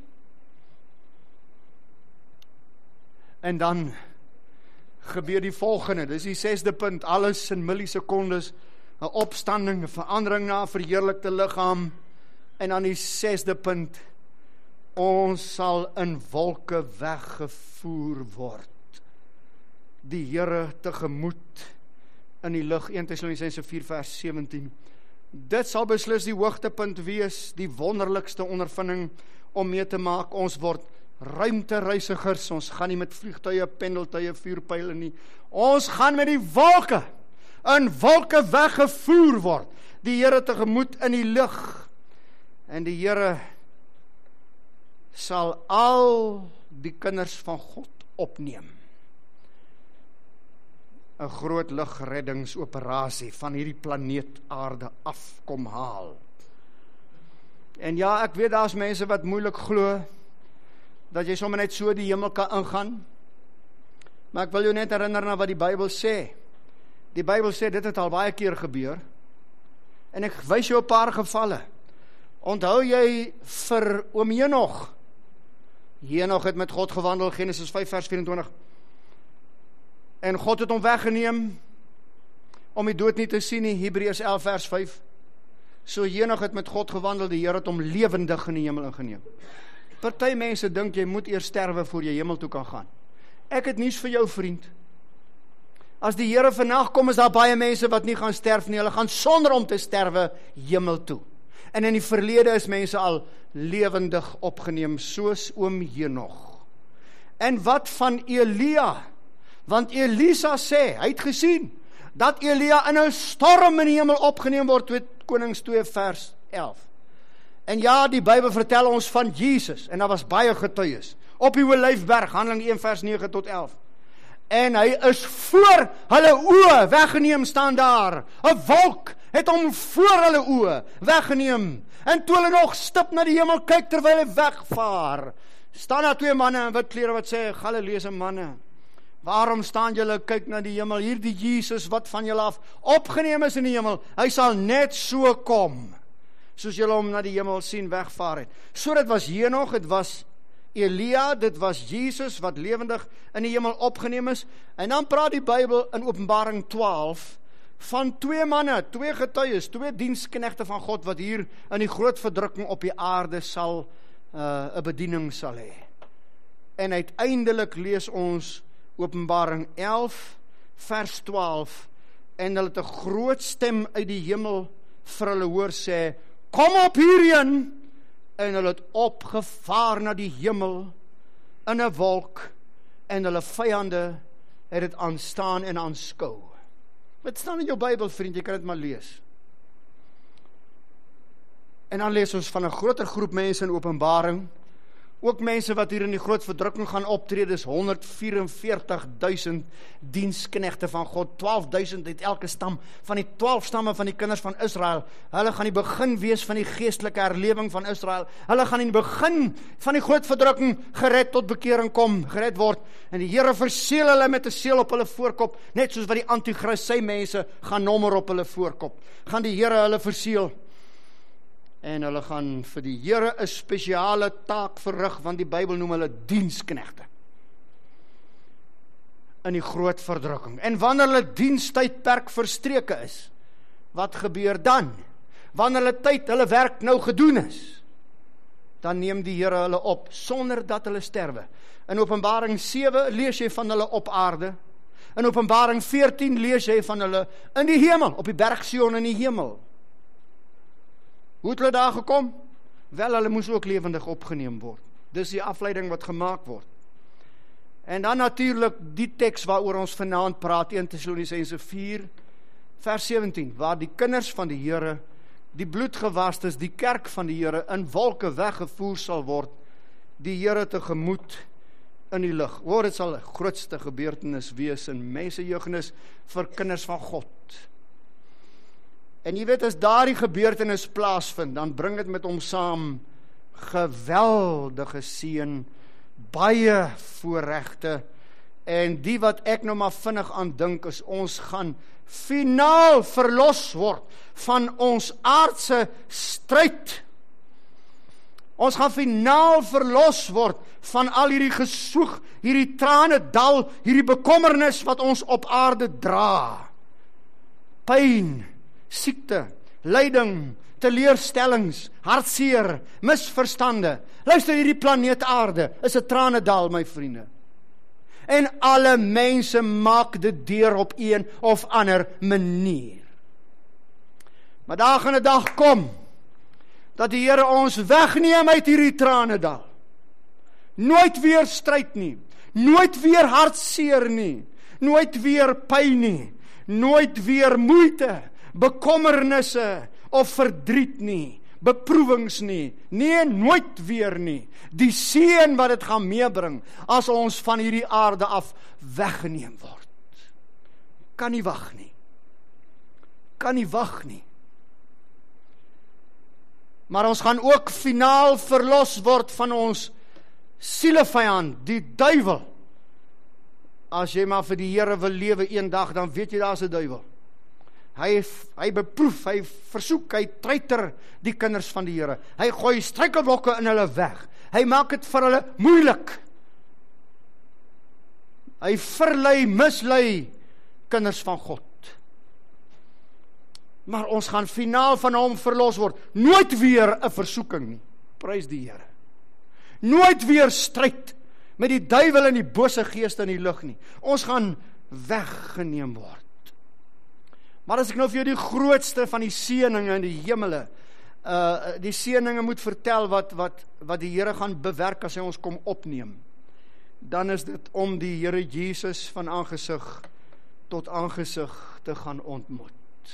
En dan gebeur die volgende, dis die sesde punt, alles in millisekondes, 'n opstanding, 'n verandering na 'n verheerlikte liggaam, en dan die sesde punt, ons sal in wolke weggevoer word, die Here tegemoet in die lig, een Tessalonisense vier vers sewentien. Dit sal beslis die hoogtepunt wees, die wonderlikste ondervinding om mee te maak. Ons word ruimtereisigers, ons gaan nie met vliegtuie, pendeltuie, vuurpyle nie. Ons gaan met die wolke. in wolke weggevoer word, die Here tegemoet in die lug, en die Here sal al die kinders van God opneem. 'n groot lugreddingsoperasie van hierdie planeet aarde af kom haal. En ja, ek weet daar's mense wat moeilik glo dat jy sommer net so die hemel kan ingaan. Maar ek wil jou net herinner na wat die Bybel sê. Die Bybel sê dit het al baie keer gebeur. En ek wys jou 'n paar gevalle. Onthou jy vir oom Henog? Henog het met God gewandel, Genesis vyf vers vyf-en-twintig. En God het hom weggeneem om die dood nie te sien nie, Hebreërs elf vers vyf. So Henog het met God gewandel, die Here het hom lewendig in die hemel ingeneem. Party mense dink jy moet eers sterwe voor jy hemel toe kan gaan. Ek het nuus vir jou, vriend. As die Here vandag kom, is daar baie mense wat nie gaan sterf nie, hulle gaan sonder om te sterwe hemel toe. En in die verlede is mense al lewendig opgeneem, soos oom Henog. En wat van Elia? Want Elisa sê, hy het gesien, dat Elia in 'n storm in die hemel opgeneem word, twee Konings twee vers elf. En ja, die Bybel vertel ons van Jesus, en daar was baie getuies, op die Olyfberg, Handelinge een vers nege tot elf. En hy is voor hulle oë weggeneem, staan daar. 'n wolk het hom voor hulle oë weggeneem. En toe hulle nog stip na die hemel kyk terwyl hy wegvaar, staan daar twee manne in wit klere wat sê, Galileese manne, waarom staan julle kyk na die hemel? Hier die Jesus wat van julle af opgeneem is in die hemel, hy sal net so kom, soos julle hom na die hemel sien wegvaar het. So dit was Henog, dit was Elia, dit was Jesus wat lewendig in die hemel opgeneem is. En dan praat die Bybel in Openbaring twaalf van twee manne, twee getuies, twee diensknegte van God wat hier in die groot verdrukking op die aarde sal 'n uh, bediening sal hê. En uiteindelik lees ons Openbaring elf vers twaalf, en hulle het 'n groot stem uit die hemel vir hulle hoor sê, kom op hierheen, en hulle het opgevaar na die hemel in 'n wolk, en hulle vyande het dit aanstaan en aanskou. Wat staan in jou Bybel, vriend, jy kan dit maar lees. En dan lees ons van 'n groter groep mense in Openbaring, ook mense wat hier in die groot verdrukking gaan optree, dis honderd vyf en veertig duisend diensknegte van God, twaalf duisend uit elke stam, van die twaalf stamme van die kinders van Israel. Hulle gaan die begin wees van die geestelike herlewing van Israel. Hulle gaan in die begin van die groot verdrukking gered tot bekering kom, gered word, en die Here verseël hulle met 'n seël op hulle voorkop, net soos wat die anti-kris sy mense gaan nommer op hulle voorkop. Gaan die Here hulle verseël. En hulle gaan vir die Here 'n spesiale taak verrig, want die Bybel noem hulle diensknegte in die groot verdrukking. En wanneer hulle dienstydperk verstreke is, wat gebeur dan? Wanneer hulle tyd, hulle werk nou gedoen is, dan neem die Here hulle op, sonder dat hulle sterwe. In Openbaring sewe lees jy van hulle op aarde. In Openbaring veertien lees jy van hulle in die hemel, op die berg Sion in die hemel. Hoe het hulle daar gekom? Wel, hulle moes ook lewendig opgeneem word. Dis die afleiding wat gemaak word. En dan natuurlik die teks waaroor ons vanaand praat, Eerste Tessalonisense vier, vers sewentien, waar die kinders van die Here, die bloedgewastes, die kerk van die Here, in wolke weggevoer sal word, die Here tegemoet in die lug. Hoor, dit sal 'n grootste gebeurtenis wees in mensejeugnis vir kinders van God. En jy weet, as daardie gebeurtenis plaasvind, dan bring dit met hom saam geweldige seën, baie voorregte, en die wat ek nou maar vinnig aan dink, is ons gaan finaal verlos word van ons aardse stryd. Ons gaan finaal verlos word van al hierdie gesoeg, hierdie trane dal, hierdie bekommernis wat ons op aarde dra. Pyn, siekte, lyding, teleurstellings, hartseer, misverstande. Luister, hierdie planeet aarde is 'n tranedal, my vriende. En alle mense maak dit deur op een of ander manier. Maar daar gaan 'n dag kom, dat die Here ons wegneem uit hierdie tranedal. Nooit weer stryd nie, nooit weer hartseer nie, nooit weer pyn nie, nooit weer moeite, bekommernisse of verdriet nie, beproewings nie, nee, nooit weer nie. Die seën wat dit gaan meebring, as ons van hierdie aarde af weggeneem word. Kan nie wag nie. Kan nie wag nie. Maar ons gaan ook finaal verlos word van ons sielevyand, die duiwel. As jy maar vir die Here wil lewe een dag, dan weet jy daar is 'n duiwel. Hy, hy beproef, hy versoek, hy treiter die kinders van die Here. Hy gooi struikelblokke in hulle weg. Hy maak dit vir hulle moeilik. Hy verlei, mislei kinders van God. Maar ons gaan finaal van hom verlos word. Nooit weer 'n versoeking nie. Prys die Here. Nooit weer stryd met die duiwel en die bose geeste in die lug nie. Ons gaan weggeneem word. Maar as ek nou vir jou die grootste van die seëninge in die hemele, uh, die seëninge moet vertel wat, wat, wat die Here gaan bewerk as hy ons kom opneem, dan is dit om die Here Jesus van aangesig tot aangesig te gaan ontmoet.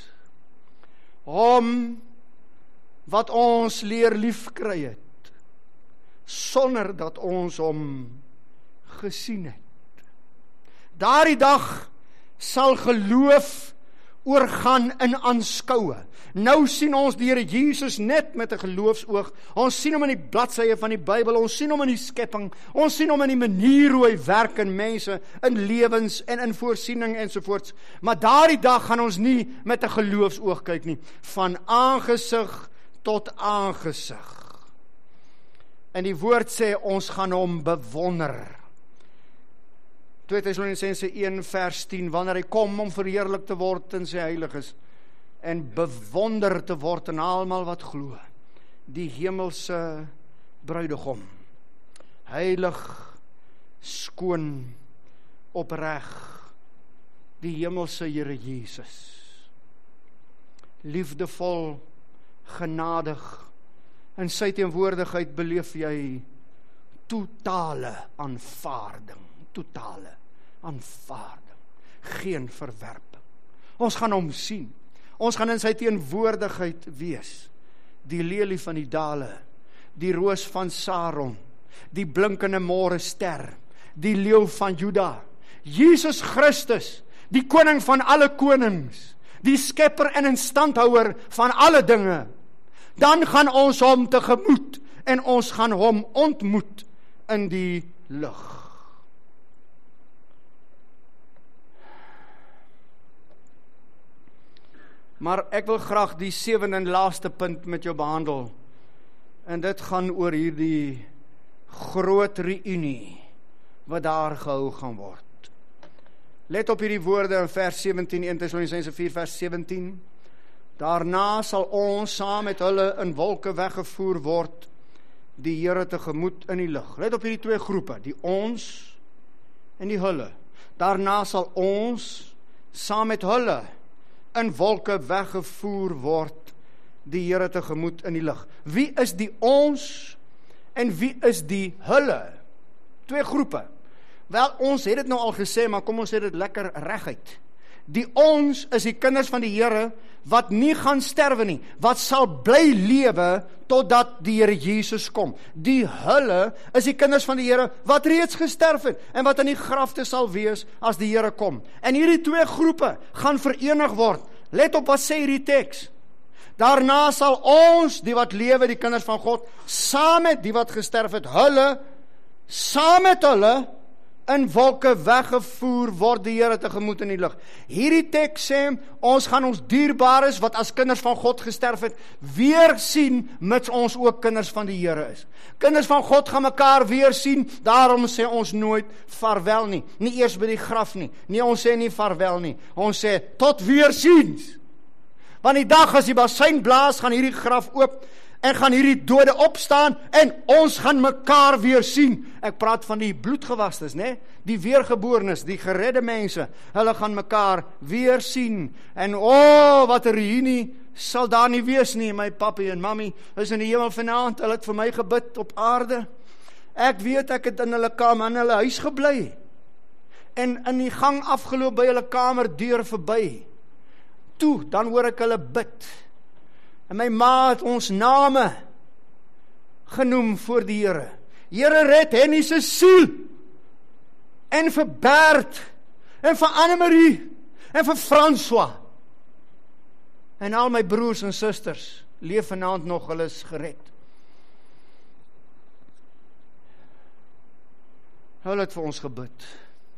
Hom wat ons leer lief kry het, sonder dat ons hom gesien het. Daardie dag sal geloof oorgaan in aanskoue. Nou sien ons die Here Jesus net met 'n geloofsoog. Ons sien hom in die bladsye van die Bybel, ons sien hom in die skepping, ons sien hom in die manier hoe hy werk in mense, in lewens en in voorsiening ensovoorts. Maar daardie dag gaan ons nie met 'n geloofsoog kyk nie, van aangesig tot aangesig. En die woord sê ons gaan hom bewonder. twee Tessalonisense een vers tien, wanneer hy kom om verheerlik te word in sy heiliges, en bewonder te word in almal wat glo, die hemelse bruidegom, heilig, skoon, opreg, die hemelse Here Jesus, liefdevol, genadig, in sy teenwoordigheid beleef jy totale aanvaarding, totale aanvaarding, geen verwerping. Ons gaan hom sien, ons gaan in sy teenwoordigheid wees, die lelie van die dale, die roos van Saron, die blinkende môre ster, die leeu van Juda, Jesus Christus, die koning van alle konings, die skepper en instandhouer van alle dinge. Dan gaan ons hom tegemoet en ons gaan hom ontmoet in die lig. Maar ek wil graag die sewende en laaste punt met jou behandel. En dit gaan oor hierdie groot reunie wat daar gehou gaan word. Let op hierdie woorde in vers sewentien, een Tessalonisense vier vers sewentien. Daarna sal ons saam met hulle in wolke weggevoer word, die Here tegemoet in die lig. Let op hierdie twee groepe, die ons en die hulle. Daarna sal ons saam met hulle in wolke weggevoer word, die Here tegemoet in die lig. Wie is die ons en wie is die hulle? Twee groepe. Wel, ons het dit nou al gesê, maar kom ons sê dit lekker reguit. Die ons is die kinders van die Here wat nie gaan sterwe nie, wat sal bly lewe totdat die Here Jesus kom. Die hulle is die kinders van die Here wat reeds gesterf het en wat in die grafte sal wees as die Here kom. En hierdie twee groepe gaan verenig word. Let op wat sê hierdie teks. Daarna sal ons, die wat lewe, die kinders van God, saam met die wat gesterf het, hulle, saam met hulle, in wolke weggevoer word die Here tegemoet in die lig. Hierdie teks sê, ons gaan ons dierbares wat as kinders van God gesterf het, weer sien, mits ons ook kinders van die Here is. Kinders van God gaan mekaar weer sien, daarom sê ons nooit vaarwel nie. Nie eers by die graf nie. Nee, ons sê nie vaarwel nie. Ons sê, tot weer siens. Want die dag as die bassein blaas, gaan hierdie graf oop, en gaan hierdie dode opstaan, en ons gaan mekaar weer sien. Ek praat van die bloedgewastes, né? Die weergeborenes, die geredde mense, hulle gaan mekaar weer sien. En o, oh, wat 'n reunie sal daar nie wees nie. My papi en mami is in die hemel vanaand, hulle het vir my gebid op aarde. Ek weet, ek het in hulle kamer, in hulle huis gebly. en in die gang afgeloop by hulle kamerdeur verby. Toe, dan hoor ek hulle bid. En my ma het ons name genoem voor die Here. Here, red Henny se siel, en vir Bert, en vir Annemarie, en vir François. En al my broers en susters leef vanaand nog, hulle is gered. Hulle het vir ons gebid.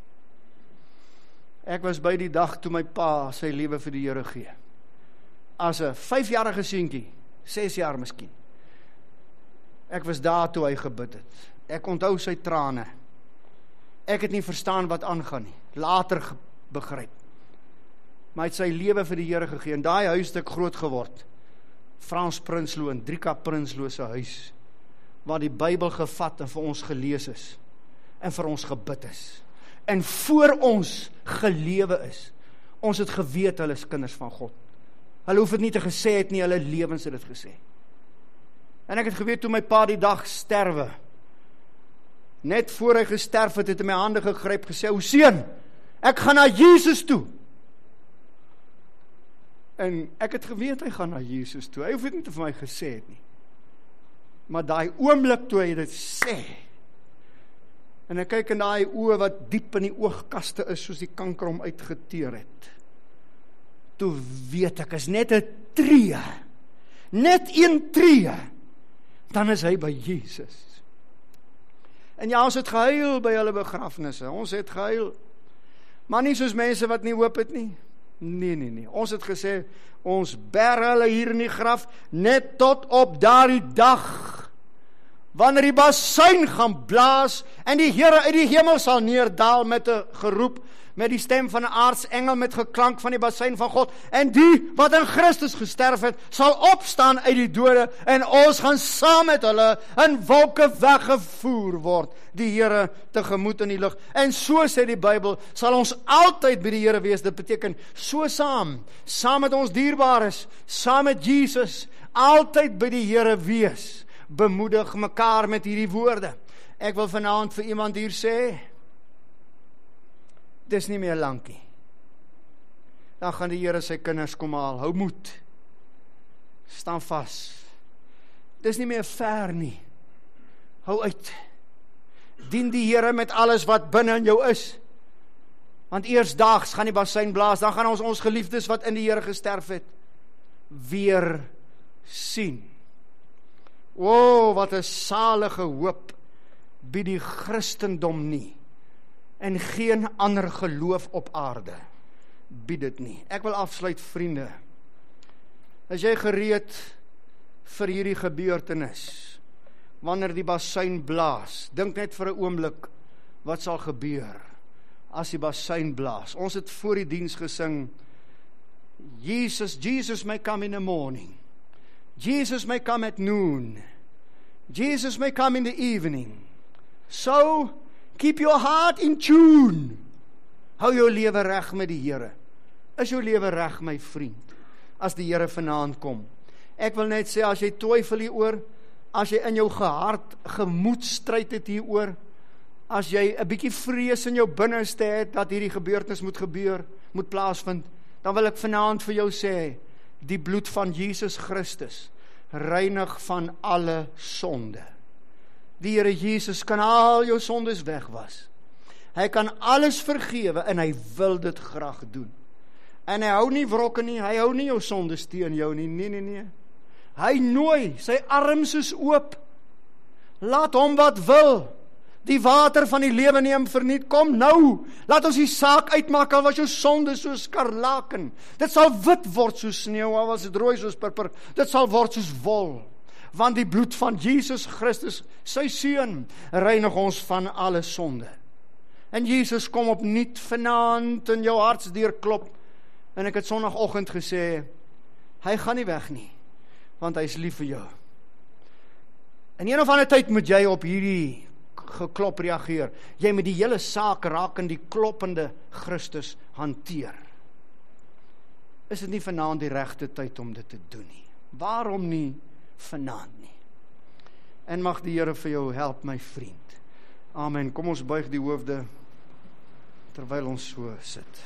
Ek was by die dag toe my pa sy lewe vir die Here gee. As 'n vyfjarige seentjie, ses jaar miskien. Ek was daar toe hy gebid het. Ek onthou sy trane. Ek het nie verstaan wat aangaan nie. Later begryp. Maar hy het sy lewe vir die Here gegee. In daai huis het ek groot geword. Frans Prinsloo in Drieka Prinsloo se huis, waar die Bybel gevat en vir ons gelees is, en vir ons gebid is, en voor ons gelewe is. Ons het geweet hulle is kinders van God. Hulle hoef het nie te gesê het nie, hulle lewens het dit gesê. En ek het geweet toe my pa die dag sterwe, net voor hy gesterf het, het hy my hande gegryp, gesê, o seun, ek gaan na Jesus toe. En ek het geweet hy gaan na Jesus toe. Hy hoef het nie te vir my gesê het nie. Maar daai oomblik toe hy dit sê, en ek kyk in daai oë wat diep in die oogkaste is, soos die kanker om uitgeteer het. Toe weet ek, is net 'n tree, net een tree, dan is hy by Jesus. En ja, ons het gehuil by hulle begrafnisse, ons het gehuil, maar nie soos mense wat nie hoop het nie. Nee, nee, nee, ons het gesê, ons bær hulle hier in die graf, net tot op daardie dag, wanneer die basuin gaan blaas, en die Here uit die hemel sal neerdaal met 'n geroep, met die stem van 'n aartsengel, met geklank van die basuin van God, en die wat in Christus gesterf het, sal opstaan uit die dode, en ons gaan saam met hulle in wolke weggevoer word, die Here tegemoet in die lug. En so sê die Bybel, sal ons altyd by die Here wees. Dit beteken, so saam, saam met ons dierbares, saam met Jesus, altyd by die Here wees. Bemoedig mekaar met hierdie woorde. Ek wil vanaand vir iemand hier sê, dis nie meer lankie. Dan gaan die Here sy kinders kom haal. Hou moed. Staan vas. Dis nie meer ver nie. Hou uit. Dien die Here met alles wat binne in jou is. Want eersdaags gaan die basuin blaas, dan gaan ons ons geliefdes wat in die Here gesterf het, weer sien. O, wat 'n salige hoop bied die Christendom nie, en geen ander geloof op aarde bied dit nie. Ek wil afsluit, vriende. Is jy gereed vir hierdie gebeurtenis? Wanneer die basuin blaas, dink net vir 'n oomblik, wat sal gebeur as die basuin blaas? Ons het voor die diens gesing, Jesus, Jesus may come in the morning. Jesus may come at noon. Jesus may come in the evening. So, keep your heart in tune. Hou jou lewe reg met die Here. Is jou lewe reg, my vriend, as die Here vanaand kom? Ek wil net sê, as jy twyfel hieroor, as jy in jou gehart gemoedstryd het hieroor, as jy 'n bietjie vrees in jou binneste het, dat hierdie gebeurtenis moet gebeur, moet plaasvind, dan wil ek vanaand vir jou sê, die bloed van Jesus Christus reinig van alle sonde. Die Here Jesus kan al jou sondes wegwas. Hy kan alles vergewe en hy wil dit graag doen. En hy hou nie wrokke nie, hy hou nie jou sondes teen jou nie, nee, nee, nee. Hy nooi, sy arms is oop. Laat hom wat wil. Die water van die lewe neem verniet, kom nou. Laat ons die saak uitmaak, al was jou sonde soos skarlaken. Dit sal wit word soos sneeu, al was dit rooi soos purper. Dit sal word soos wol. Want die bloed van Jesus Christus, sy seun, reinig ons van alle sonde. En Jesus kom opnuut vanaand in jou hartsdeur klop. En ek het sondagoggend gesê, hy gaan nie weg nie, want hy is lief vir jou. En een of ander tyd moet jy op hierdie geklop reageer. Jy moet die hele saak raak in die kloppende Christus hanteer. Is dit nie vanaand die regte tyd om dit te doen nie? Waarom nie vanaand nie? En mag die Here vir jou help, my vriend. Amen. Kom ons buig die hoofde. terwyl ons so sit.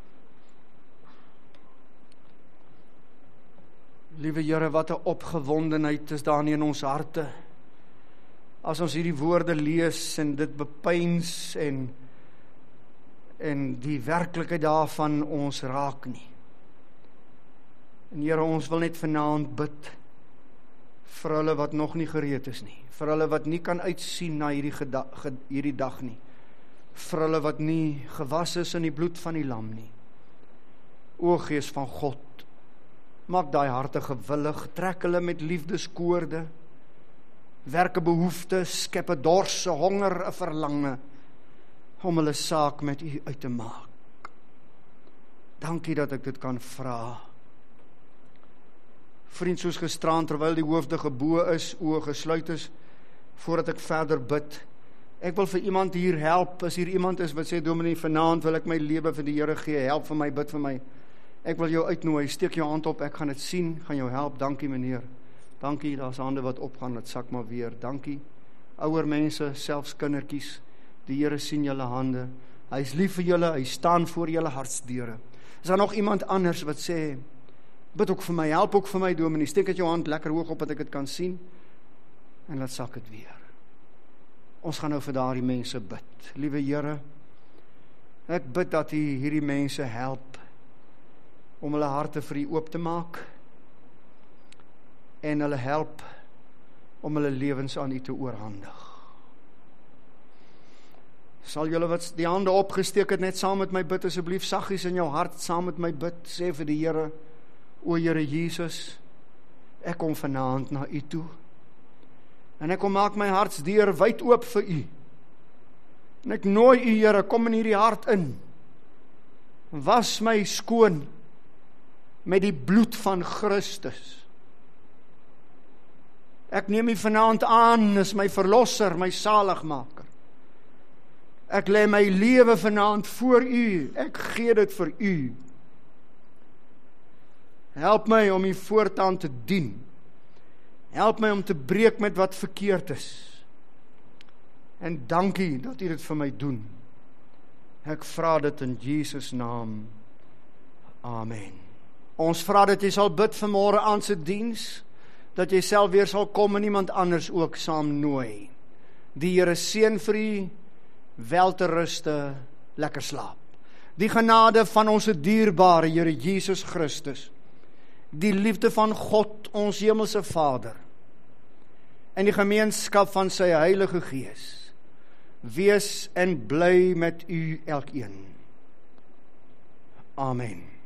Liewe Here, wat 'n opgewondenheid is daar nie in ons harte, as ons hierdie woorde lees en dit bepeins en, en die werklikheid daarvan ons raak nie. En Here, ons wil net vanaand bid vir hulle wat nog nie gereed is nie, vir hulle wat nie kan uitsien na hierdie, geda, ge, hierdie dag nie, vir hulle wat nie gewas is in die bloed van die lam nie. O Gees van God, maak daai harte gewillig, trek hulle met liefdeskoorde, werk 'n behoefte, skep 'n dors, 'n honger, 'n verlange, om hulle saak met U uit te maak. Dankie dat ek dit kan vra. Vriend, soos gisteraan, terwyl die hoofde gebo is, oë gesluit is, voordat ek verder bid, ek wil vir iemand hier help, as hier iemand is wat sê, Dominee, vanaand wil ek my lewe vir die Here gee, help vir my, bid vir my. Ek wil jou uitnooi, steek jou hand op, ek gaan dit sien, gaan jou help, dankie meneer. Dankie, daar's hande wat opgaan, dit sak maar weer, dankie. Ouer mense, selfs kindertjies, die Here sien julle hande, hy is lief vir julle, hy staan voor julle hartsdeure. Is daar nog iemand anders wat sê, bid ook vir my, help ook vir my, Dominee, steek het jou hand lekker hoog op, dat ek het kan sien, en laat sak het weer. Ons gaan nou vir daardie mense bid. Liewe Here, ek bid dat U hierdie mense help, om hulle harte vir U oop te maak, en hulle help, om hulle lewens aan U te oorhandig. Sal julle wat die hande opgesteek het, net saam met my bid, asseblief, saggies in jou hart, saam met my bid, sê vir die Here, o Here Jesus, ek kom vanaand na U toe, en ek kom maak my hartsdeur wyd oop vir U, en ek nooi U, Here, kom in hierdie hart in, was my skoon, met die bloed van Christus. Ek neem U vanaand aan, as my verlosser, my saligmaker. Ek lê my lewe vanaand voor U, ek gee dit vir U. Help my om U voortaan te dien. Help my om te breek met wat verkeerd is. En dankie dat U dit vir my doen. Ek vra dit in Jesus naam. Amen. Ons vra dat jy sal bid vanmôre aan se diens, dat jy self weer sal kom en iemand anders ook saam nooi. Die Here seën vir u, wel te ruste, lekker slaap. Die genade van ons dierbare Here Jesus Christus, die liefde van God, ons hemelse Vader, en die gemeenskap van sy Heilige Gees, wees en bly met u elkeen. Amen.